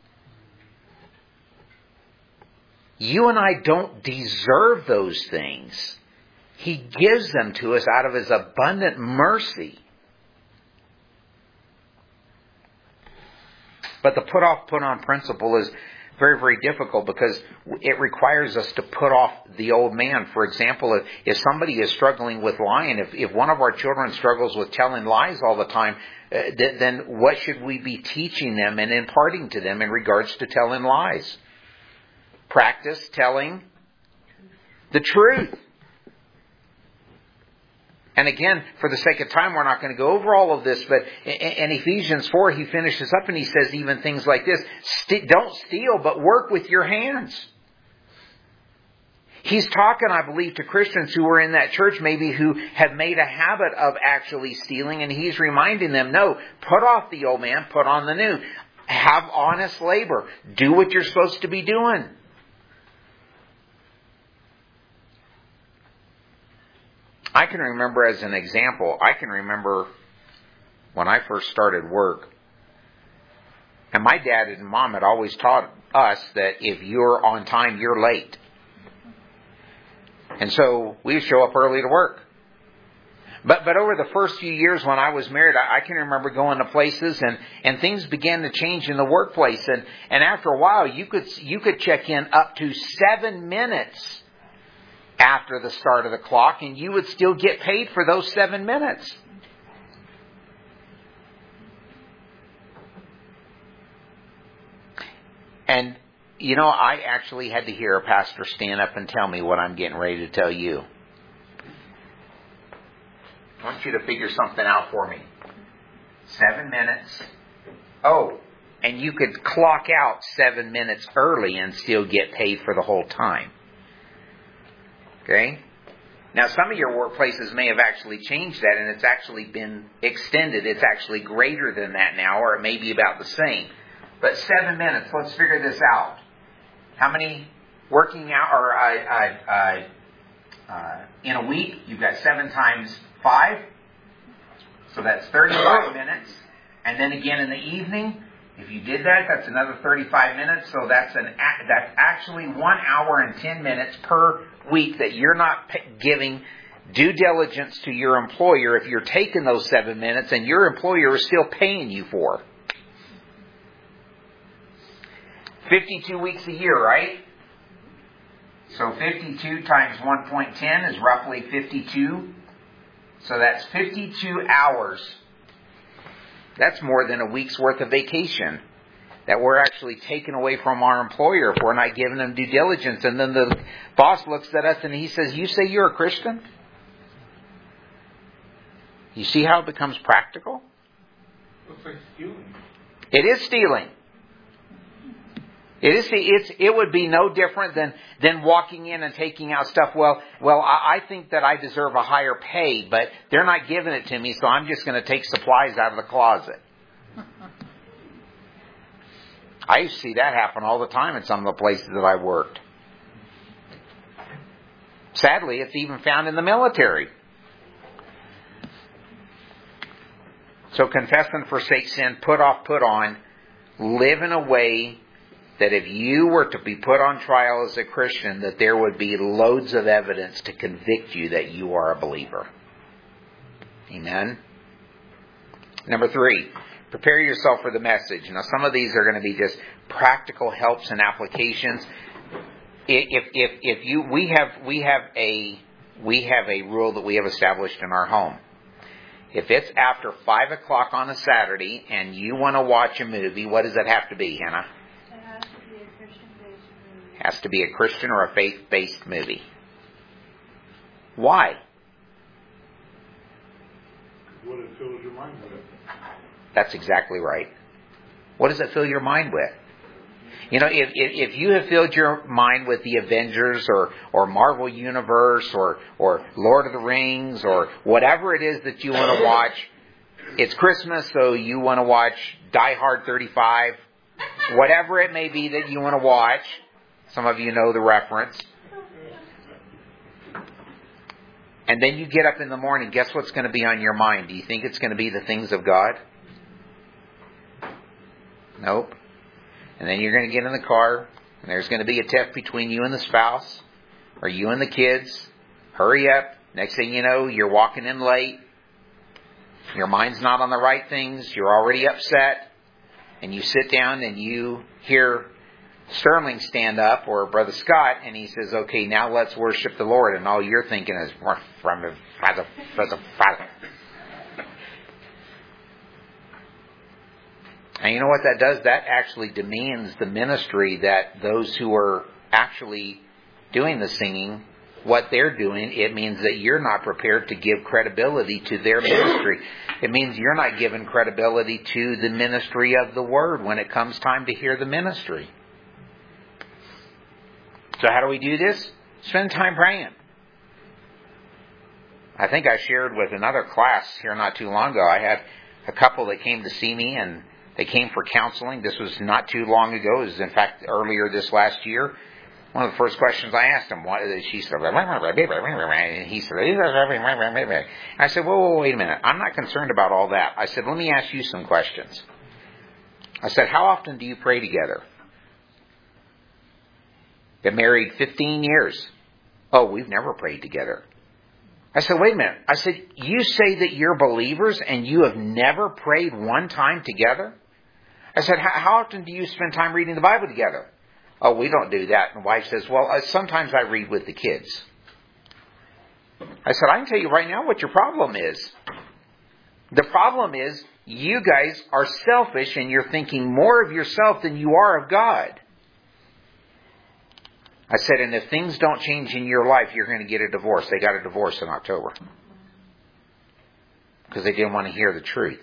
S1: You and I don't deserve those things. He gives them to us out of His abundant mercy. But the put off, put on principle is very, very difficult, because it requires us to put off the old man. For example, if, if somebody is struggling with lying, if, if one of our children struggles with telling lies all the time, uh, th- then what should we be teaching them and imparting to them in regards to telling lies? Practice telling the truth. And again, for the sake of time, we're not going to go over all of this, but in Ephesians four, he finishes up and he says even things like this: don't steal, but work with your hands. He's talking, I believe, to Christians who were in that church, maybe who have made a habit of actually stealing, and he's reminding them, no, put off the old man, put on the new. Have honest labor. Do what you're supposed to be doing. I can remember, as an example, I can remember when I first started work, and my dad and mom had always taught us that if you're on time, you're late. And so we would show up early to work. But but over the first few years when I was married, I, I can remember going to places and, and things began to change in the workplace. And, and after a while, you could you could check in up to seven minutes after the start of the clock, and you would still get paid for those seven minutes. And, you know, I actually had to hear a pastor stand up and tell me what I'm getting ready to tell you. I want you to figure something out for me. Seven minutes. Oh, and you could clock out seven minutes early and still get paid for the whole time. Okay? Now, some of your workplaces may have actually changed that, and it's actually been extended. It's actually greater than that now, or it may be about the same. But seven minutes, let's figure this out. How many working out, or uh, uh, uh, uh, in a week, you've got seven times five. So that's thirty-five minutes. And then again in the evening, if you did that, that's another thirty-five minutes. So that's an that's actually one hour and ten minutes per week that you're not giving due diligence to your employer if you're taking those seven minutes and your employer is still paying you for. fifty-two weeks a year, right? So fifty-two times one point one zero is roughly fifty-two. So that's fifty-two hours. That's more than a week's worth of vacation that we're actually taking away from our employer if we're not giving them due diligence. And then the boss looks at us and he says, you say you're a Christian? You see how it becomes practical?
S7: Looks like stealing.
S1: It is stealing. It is. It's. It would be no different than than walking in and taking out stuff. Well, well, I, I think that I deserve a higher pay, but they're not giving it to me, so I'm just going to take supplies out of the closet. I used to see that happen all the time in some of the places that I worked. Sadly, it's even found in the military. So confess and forsake sin, put off, put on, live in a way that if you were to be put on trial as a Christian, that there would be loads of evidence to convict you that you are a believer. Amen? Number three, prepare yourself for the message. Now, some of these are going to be just practical helps and applications. If if if you we have we have a we have a rule that we have established in our home. If it's after five o'clock on a Saturday and you want to watch a movie, what does it have to be, Hannah? Has to be a Christian or a faith-based movie. Why?
S7: What it fills your mind with.
S1: That's exactly right. What does it fill your mind with? You know, if, if if you have filled your mind with the Avengers or or Marvel Universe or or Lord of the Rings or whatever it is that you want to watch, it's Christmas, so you want to watch Die Hard thirty-five, whatever it may be that you want to watch. Some of you know the reference. And then you get up in the morning. Guess what's going to be on your mind? Do you think it's going to be the things of God? Nope. And then you're going to get in the car, and there's going to be a tiff between you and the spouse, or you and the kids. Hurry up. Next thing you know, you're walking in late. Your mind's not on the right things. You're already upset. And you sit down and you hear Sterling stand up, or Brother Scott, and he says, okay, now let's worship the Lord. And all you're thinking is, and you know what that does? That actually demeans the ministry that those who are actually doing the singing what they're doing, it means that you're not prepared to give credibility to their ministry. It means you're not giving credibility to the ministry of the Word when it comes time to hear the ministry. So how do we do this? Spend time praying. I think I shared with another class here not too long ago. I had a couple that came to see me, and they came for counseling. This was not too long ago. It was, in fact, earlier this last year. One of the first questions I asked him, what, she said, and he said, and I said, whoa, whoa, wait a minute. I'm not concerned about all that. I said, let me ask you some questions. I said, how often do you pray together? Been married fifteen years. Oh, we've never prayed together. I said, wait a minute. I said, you say that you're believers and you have never prayed one time together? I said, how often do you spend time reading the Bible together? Oh, we don't do that. And the wife says, well, uh, sometimes I read with the kids. I said, I can tell you right now what your problem is. The problem is you guys are selfish and you're thinking more of yourself than you are of God. I said, and if things don't change in your life, you're going to get a divorce. They got a divorce in October. Because they didn't want to hear the truth.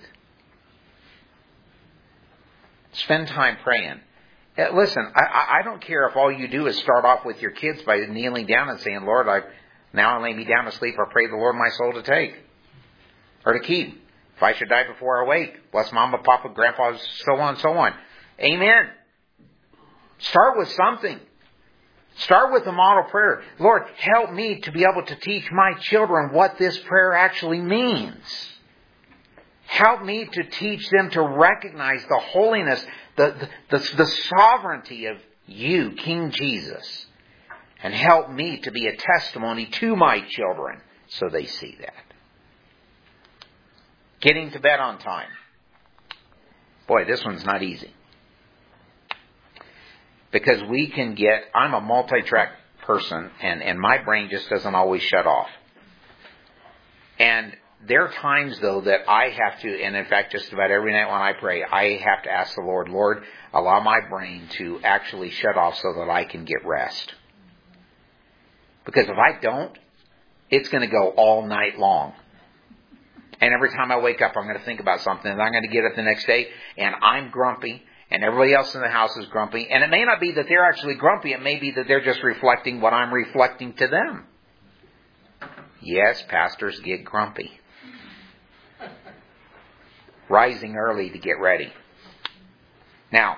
S1: Spend time praying. Uh, listen, I, I don't care if all you do is start off with your kids by kneeling down and saying, Lord, I now I lay me down to sleep. I pray the Lord my soul to take. Or to keep. If I should die before I wake. Bless Mama, Papa, Grandpa, so on and so on. Amen. Start with something. Start with the model prayer. Lord, help me to be able to teach my children what this prayer actually means. Help me to teach them to recognize the holiness, the, the, the, the sovereignty of you, King Jesus. And help me to be a testimony to my children so they see that. Getting to bed on time. Boy, this one's not easy. Because we can get, I'm a multi-track person, and, and my brain just doesn't always shut off. And there are times, though, that I have to, and in fact, just about every night when I pray, I have to ask the Lord, Lord, allow my brain to actually shut off so that I can get rest. Because if I don't, it's going to go all night long. And every time I wake up, I'm going to think about something, and I'm going to get up the next day, and I'm grumpy. And everybody else in the house is grumpy. And it may not be that they're actually grumpy. It may be that they're just reflecting what I'm reflecting to them. Yes, pastors get grumpy. Rising early to get ready. Now,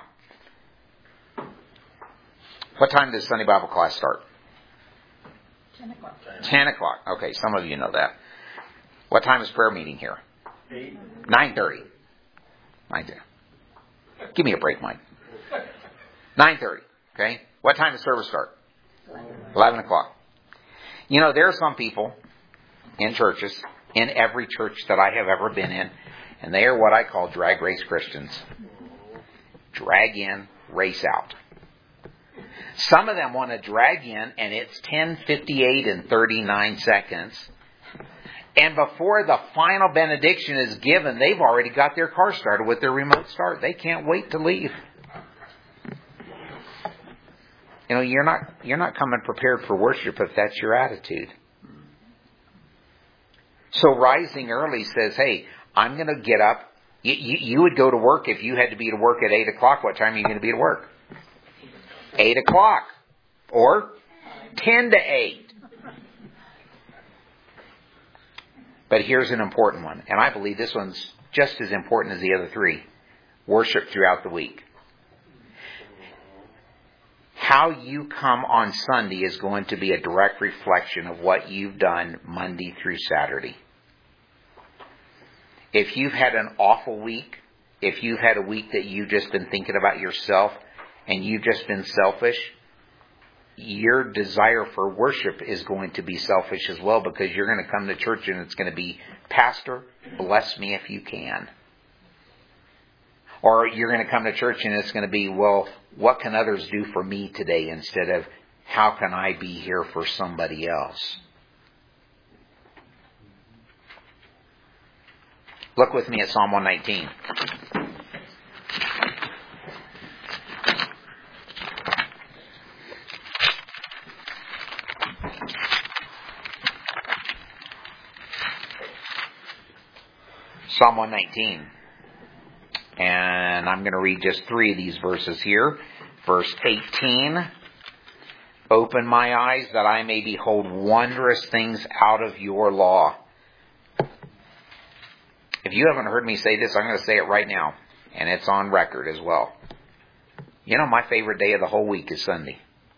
S1: what time does Sunday Bible class start?
S6: Ten o'clock.
S1: Ten o'clock. Okay, some of you know that. What time is prayer meeting here?
S3: Eight.
S1: Nine thirty. Nine thirty. Give me a break, Mike. nine thirty, okay? What time does service start? eleven o'clock. You know, there are some people in churches, in every church that I have ever been in, and they are what I call drag race Christians. Drag in, race out. Some of them want to drag in, and it's ten fifty-eight and thirty-nine seconds. And before the final benediction is given, they've already got their car started with their remote start. They can't wait to leave. You know, you're not you're not coming prepared for worship if that's your attitude. So rising early says, hey, I'm going to get up. You, you, you would go to work if you had to be to work at eight o'clock. What time are you going to be to work? eight o'clock. Or ten to eight. But here's an important one, and I believe this one's just as important as the other three. Worship throughout the week. How you come on Sunday is going to be a direct reflection of what you've done Monday through Saturday. If you've had an awful week, if you've had a week that you've just been thinking about yourself and you've just been selfish, your desire for worship is going to be selfish as well, because you're going to come to church and it's going to be, Pastor, bless me if you can. Or you're going to come to church and it's going to be, well, what can others do for me today, instead of how can I be here for somebody else? Look with me at Psalm one nineteen. Psalm one nineteen. And I'm going to read just three of these verses here. Verse eighteen. Open my eyes that I may behold wondrous things out of your law. If you haven't heard me say this, I'm going to say it right now. And it's on record as well. You know, my favorite day of the whole week is Sunday.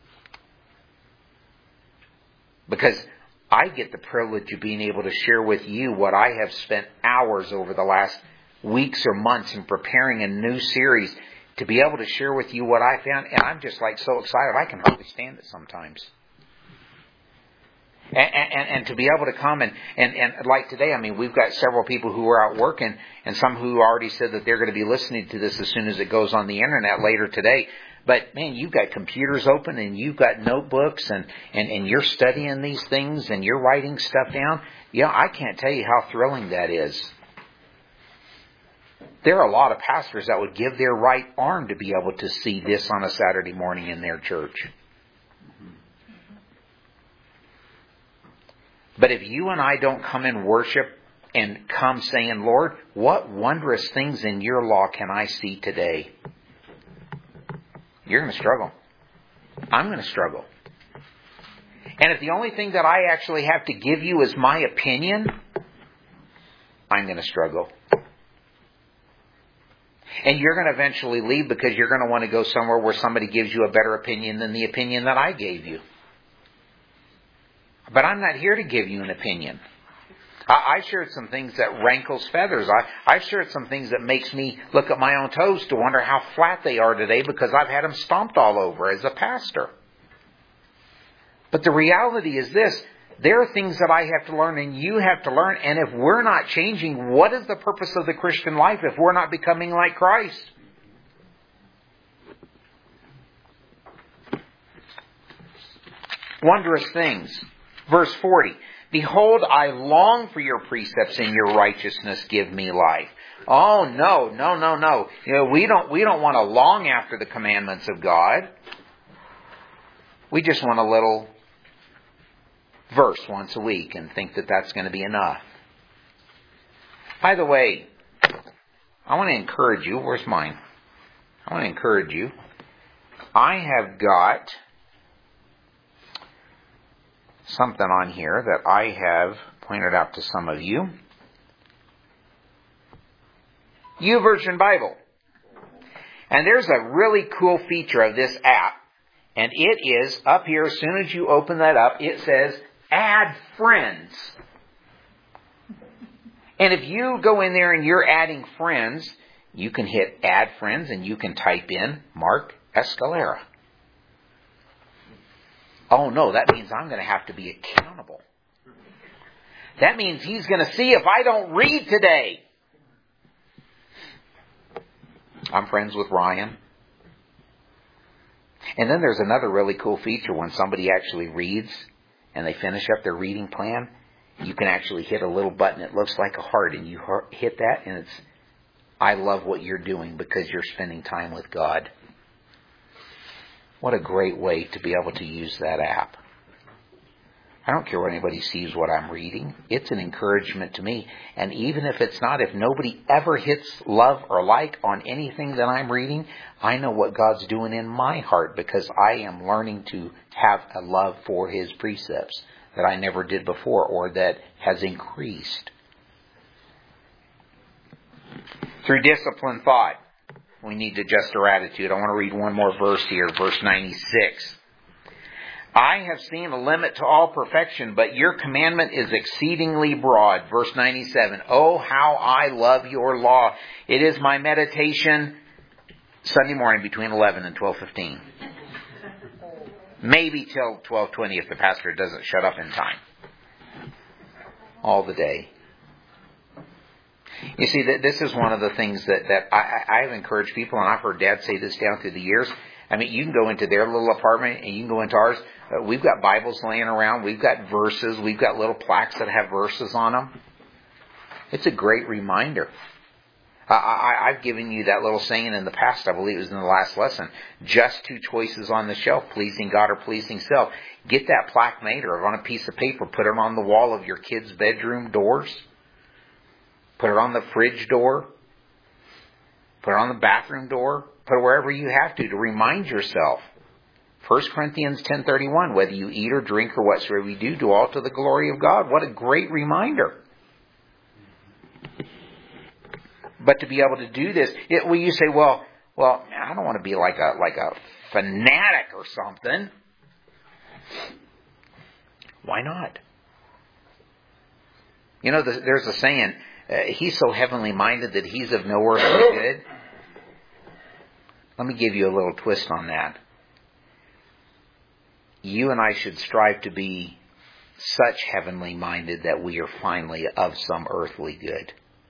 S1: Because I get the privilege of being able to share with you what I have spent hours over the last weeks or months in preparing a new series to be able to share with you what I found. And I'm just like so excited, I can hardly stand it sometimes. And, and, and to be able to come and, and, and like today, I mean, we've got several people who are out working and some who already said that they're going to be listening to this as soon as it goes on the internet later today. But man, you've got computers open and you've got notebooks and, and, and you're studying these things and you're writing stuff down. Yeah, I can't tell you how thrilling that is. There are a lot of pastors that would give their right arm to be able to see this on a Saturday morning in their church. But if you and I don't come and worship and come saying, Lord, what wondrous things in your law can I see today? You're going to struggle. I'm going to struggle. And if the only thing that I actually have to give you is my opinion, I'm going to struggle. And you're going to eventually leave because you're going to want to go somewhere where somebody gives you a better opinion than the opinion that I gave you. But I'm not here to give you an opinion. I, I shared some things that rankles feathers. I, I've shared some things that makes me look at my own toes to wonder how flat they are today because I've had them stomped all over as a pastor. But the reality is this. There are things that I have to learn and you have to learn. And if we're not changing, what is the purpose of the Christian life if we're not becoming like Christ? Wondrous things. Verse forty. Behold, I long for your precepts, and your righteousness give me life. Oh, no, no, no, no. You know, we don't, we don't want to long after the commandments of God. We just want a little verse once a week and think that that's going to be enough. By the way, I want to encourage you. Where's mine? I want to encourage you. I have got something on here that I have pointed out to some of you. YouVersion Bible. And there's a really cool feature of this app. And it is up here, as soon as you open that up, it says, add friends. And if you go in there and you're adding friends, you can hit add friends and you can type in Mark Escalera. Oh no, that means I'm going to have to be accountable. That means he's going to see if I don't read today. I'm friends with Ryan. And then there's another really cool feature when somebody actually reads and they finish up their reading plan. You can actually hit a little button that looks like a heart and you hit that and it's, I love what you're doing because you're spending time with God. What a great way to be able to use that app. I don't care what anybody sees what I'm reading. It's an encouragement to me. And even if it's not, if nobody ever hits love or like on anything that I'm reading, I know what God's doing in my heart because I am learning to have a love for His precepts that I never did before or that has increased. Through disciplined thought, we need to adjust our attitude. I want to read one more verse here, verse ninety-six. I have seen a limit to all perfection, but your commandment is exceedingly broad. Verse ninety-seven. Oh, how I love your law. It is my meditation Sunday morning between eleven and twelve fifteen. Maybe till twelve twenty if the pastor doesn't shut up in time. All the day. You see, this is one of the things that, that I, I've encouraged people, and I've heard Dad say this down through the years. I mean, you can go into their little apartment and you can go into ours. Uh, we've got Bibles laying around. We've got verses. We've got little plaques that have verses on them. It's a great reminder. I, I, I've given you that little saying in the past. I believe it was in the last lesson. Just two choices on the shelf, pleasing God or pleasing self. Get that plaque made or on a piece of paper. Put it on the wall of your kids' bedroom doors. Put it on the fridge door. Put it on the bathroom door. Put it wherever you have to to remind yourself. First Corinthians ten thirty-one, whether you eat or drink or whatsoever you do, do all to the glory of God. What a great reminder. But to be able to do this, it, well, you say, well, well, I don't want to be like a like a fanatic or something. Why not? You know, there's a saying, uh, he's so heavenly minded that he's of no earthly good. Let me give you a little twist on that. You and I should strive to be such heavenly minded that we are finally of some earthly good.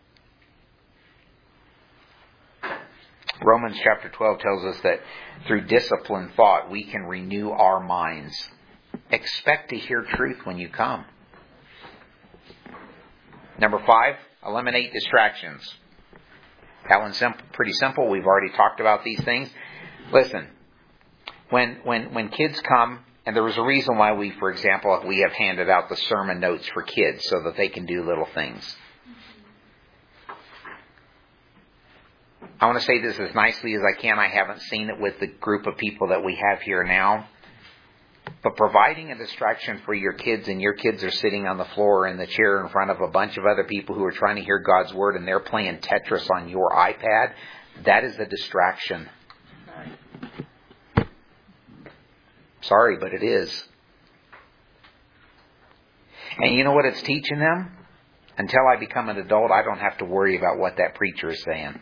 S1: Romans chapter twelve tells us that through disciplined thought we can renew our minds. Expect to hear truth when you come. Number five, eliminate distractions. That one's simple, pretty simple. We've already talked about these things. Listen, when when when kids come, and there was a reason why we, for example, we have handed out the sermon notes for kids so that they can do little things. I want to say this as nicely as I can. I haven't seen it with the group of people that we have here now. But providing a distraction for your kids, and your kids are sitting on the floor in the chair in front of a bunch of other people who are trying to hear God's Word, and they're playing Tetris on your iPad, that is a distraction. Sorry, but it is. And you know what it's teaching them? Until I become an adult, I don't have to worry about what that preacher is saying.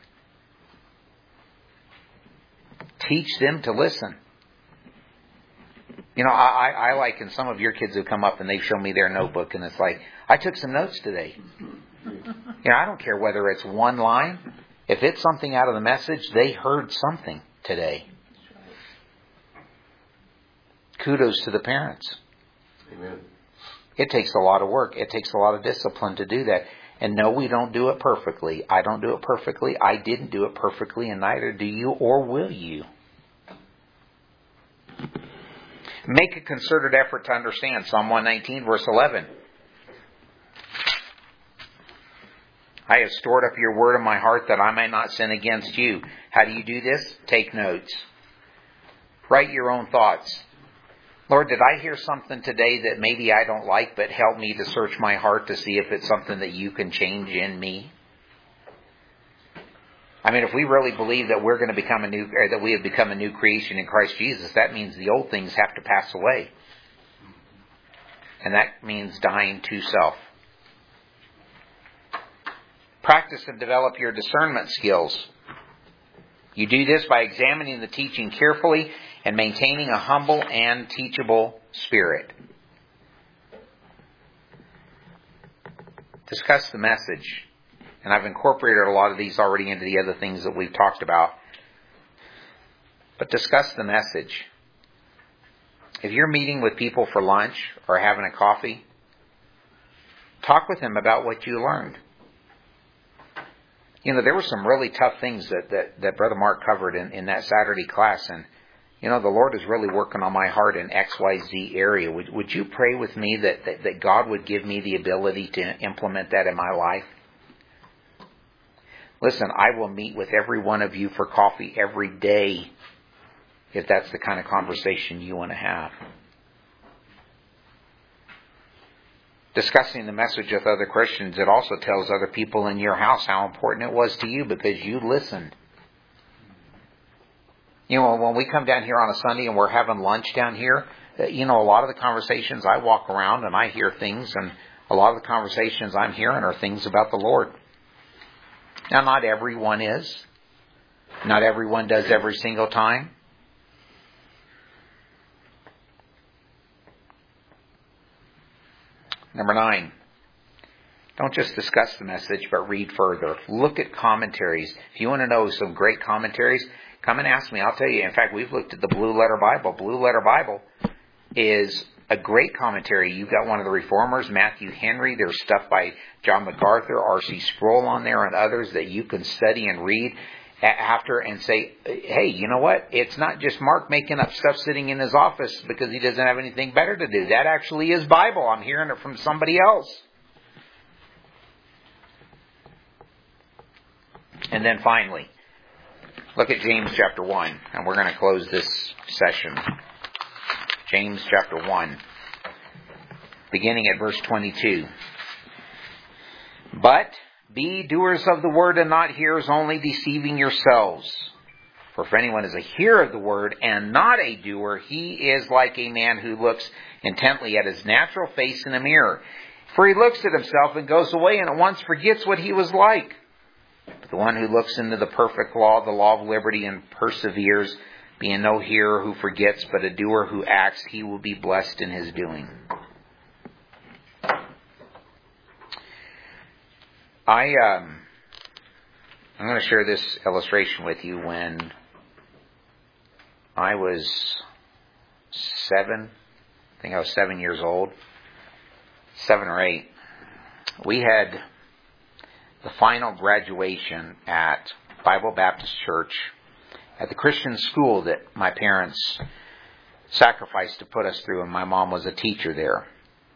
S1: Teach them to listen. You know, I, I like, and some of your kids have come up and they've shown me their notebook, and it's like, I took some notes today. You know, I don't care whether it's one line. If it's something out of the message, they heard something today. Kudos to the parents.
S2: Amen.
S1: It takes a lot of work. It takes a lot of discipline to do that. And no, we don't do it perfectly. I don't do it perfectly. I didn't do it perfectly, and neither do you, or will you. Make a concerted effort to understand. Psalm one nineteen, verse eleven. I have stored up your word in my heart that I may not sin against you. How do you do this? Take notes. Write your own thoughts. Lord, did I hear something today that maybe I don't like, but help me to search my heart to see if it's something that you can change in me? I mean, if we really believe that we're going to become a new, or that we have become a new creation in Christ Jesus, that means the old things have to pass away. And that means dying to self. Practice and develop your discernment skills. You do this by examining the teaching carefully and maintaining a humble and teachable spirit. Discuss the message. And I've incorporated a lot of these already into the other things that we've talked about. But discuss the message. If you're meeting with people for lunch or having a coffee, talk with them about what you learned. You know, there were some really tough things that, that, that Brother Mark covered in, in that Saturday class. And, you know, the Lord is really working on my heart in X Y Z area. Would, would you pray with me that, that, that God would give me the ability to implement that in my life? Listen, I will meet with every one of you for coffee every day if that's the kind of conversation you want to have. Discussing the message with other Christians, it also tells other people in your house how important it was to you because you listened. You know, when we come down here on a Sunday and we're having lunch down here, you know, a lot of the conversations, I walk around and I hear things, and a lot of the conversations I'm hearing are things about the Lord. Now, not everyone is. Not everyone does every single time. Number nine, don't just discuss the message, but read further. Look at commentaries. If you want to know some great commentaries, come and ask me. I'll tell you. In fact, we've looked at the Blue Letter Bible. Blue Letter Bible is a great commentary. You've got one of the Reformers, Matthew Henry. There's stuff by John MacArthur, R C Sproul on there, and others that you can study and read after and say, hey, you know what? It's not just Mark making up stuff sitting in his office because he doesn't have anything better to do. That actually is Bible. I'm hearing it from somebody else. And then finally, look at James chapter one, and we're going to close this session. James chapter one, beginning at verse twenty-two. But be doers of the word and not hearers only, deceiving yourselves. For if anyone is a hearer of the word and not a doer, he is like a man who looks intently at his natural face in a mirror. For he looks at himself and goes away and at once forgets what he was like. But the one who looks into the perfect law, the law of liberty, and perseveres, being no hearer who forgets, but a doer who acts, he will be blessed in his doing. I, um, I'm going to share this illustration with you. When I was seven, I think I was seven years old, seven or eight, we had the final graduation at Bible Baptist Church at the Christian school that my parents sacrificed to put us through, and my mom was a teacher there.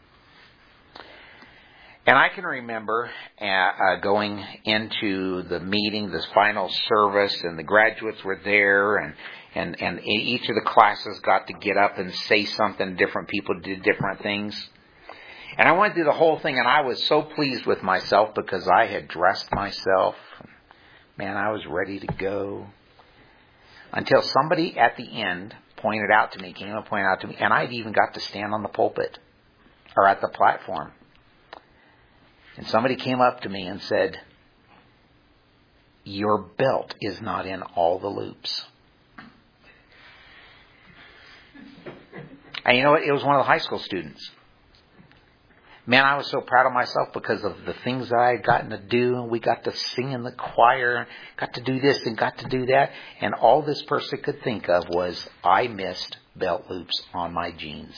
S1: And I can remember uh, uh, going into the meeting, this final service, and the graduates were there, and, and, and each of the classes got to get up and say something. Different people did different things. And I went through the whole thing, and I was so pleased with myself because I had dressed myself. Man, I was ready to go. Until somebody at the end pointed out to me, came and pointed out to me, and I'd even got to stand on the pulpit or at the platform. And somebody came up to me and said, "Your belt is not in all the loops." And you know what? It was one of the high school students. Man, I was so proud of myself because of the things that I had gotten to do. And we got to sing in the choir, got to do this and got to do that. And all this person could think of was, I missed belt loops on my jeans.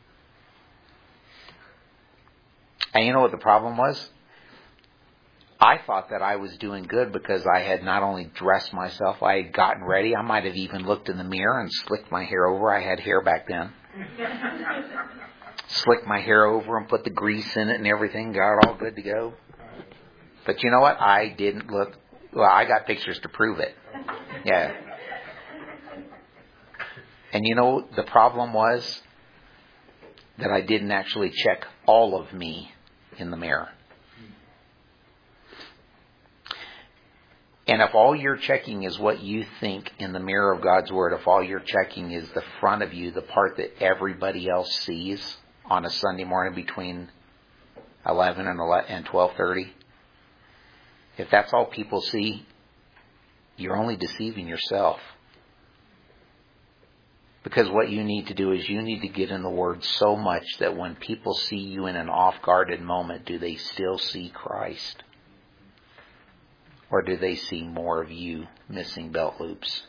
S1: And you know what the problem was? I thought that I was doing good because I had not only dressed myself, I had gotten ready. I might have even looked in the mirror and slicked my hair over. I had hair back then. Slicked my hair over and put the grease in it and everything. Got it all good to go. But you know what? I didn't look. Well, I got pictures to prove it. Yeah. And you know, the problem was that I didn't actually check all of me in the mirror. And if all you're checking is what you think in the mirror of God's Word, if all you're checking is the front of you, the part that everybody else sees on a Sunday morning between eleven and twelve thirty, if that's all people see, you're only deceiving yourself. Because what you need to do is you need to get in the Word so much that when people see you in an off-guarded moment, do they still see Christ? Or do they see more of you missing belt loops?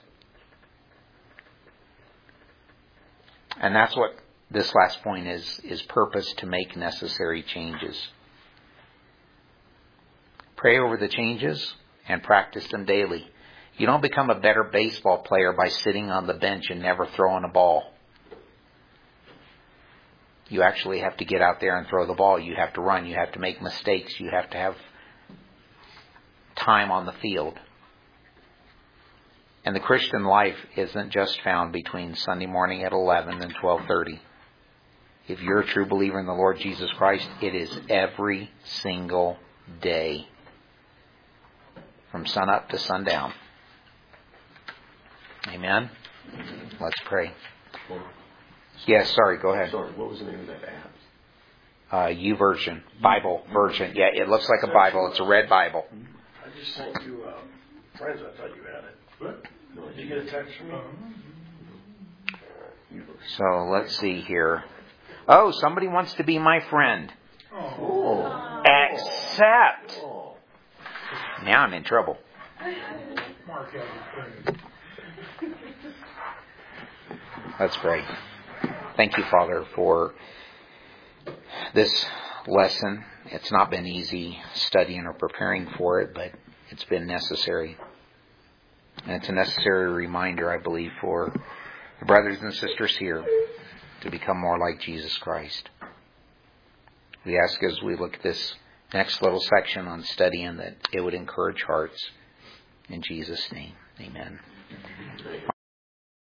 S1: And that's what this last point is, is purpose to make necessary changes. Pray over the changes and practice them daily. You don't become a better baseball player by sitting on the bench and never throwing a ball. You actually have to get out there and throw the ball. You have to run. You have to make mistakes. You have to have time on the field. And the Christian life isn't just found between Sunday morning at eleven and twelve thirty. If you're a true believer in the Lord Jesus Christ, it is every single day, from sunup to sundown. Amen? Let's pray. Yes, sorry, go ahead.
S8: Sorry, what was the name of that app?
S1: Uh, YouVersion, Bible version. Yeah, it looks like a Bible. It's a red Bible.
S3: I just sent you uh, friends. I thought you had it.
S7: What?
S3: Did you get a text from me?
S1: So let's see here. Oh, somebody wants to be my friend.
S7: Oh.
S1: Accept.
S8: Oh.
S1: Now I'm in trouble.
S7: Mark has a friend.
S1: Let's pray. Thank you, Father, for this lesson. It's not been easy studying or preparing for it, but it's been necessary. And it's a necessary reminder, I believe, for the brothers and sisters here to become more like Jesus Christ. We ask as we look at this next little section on studying that it would encourage hearts In Jesus' name, amen.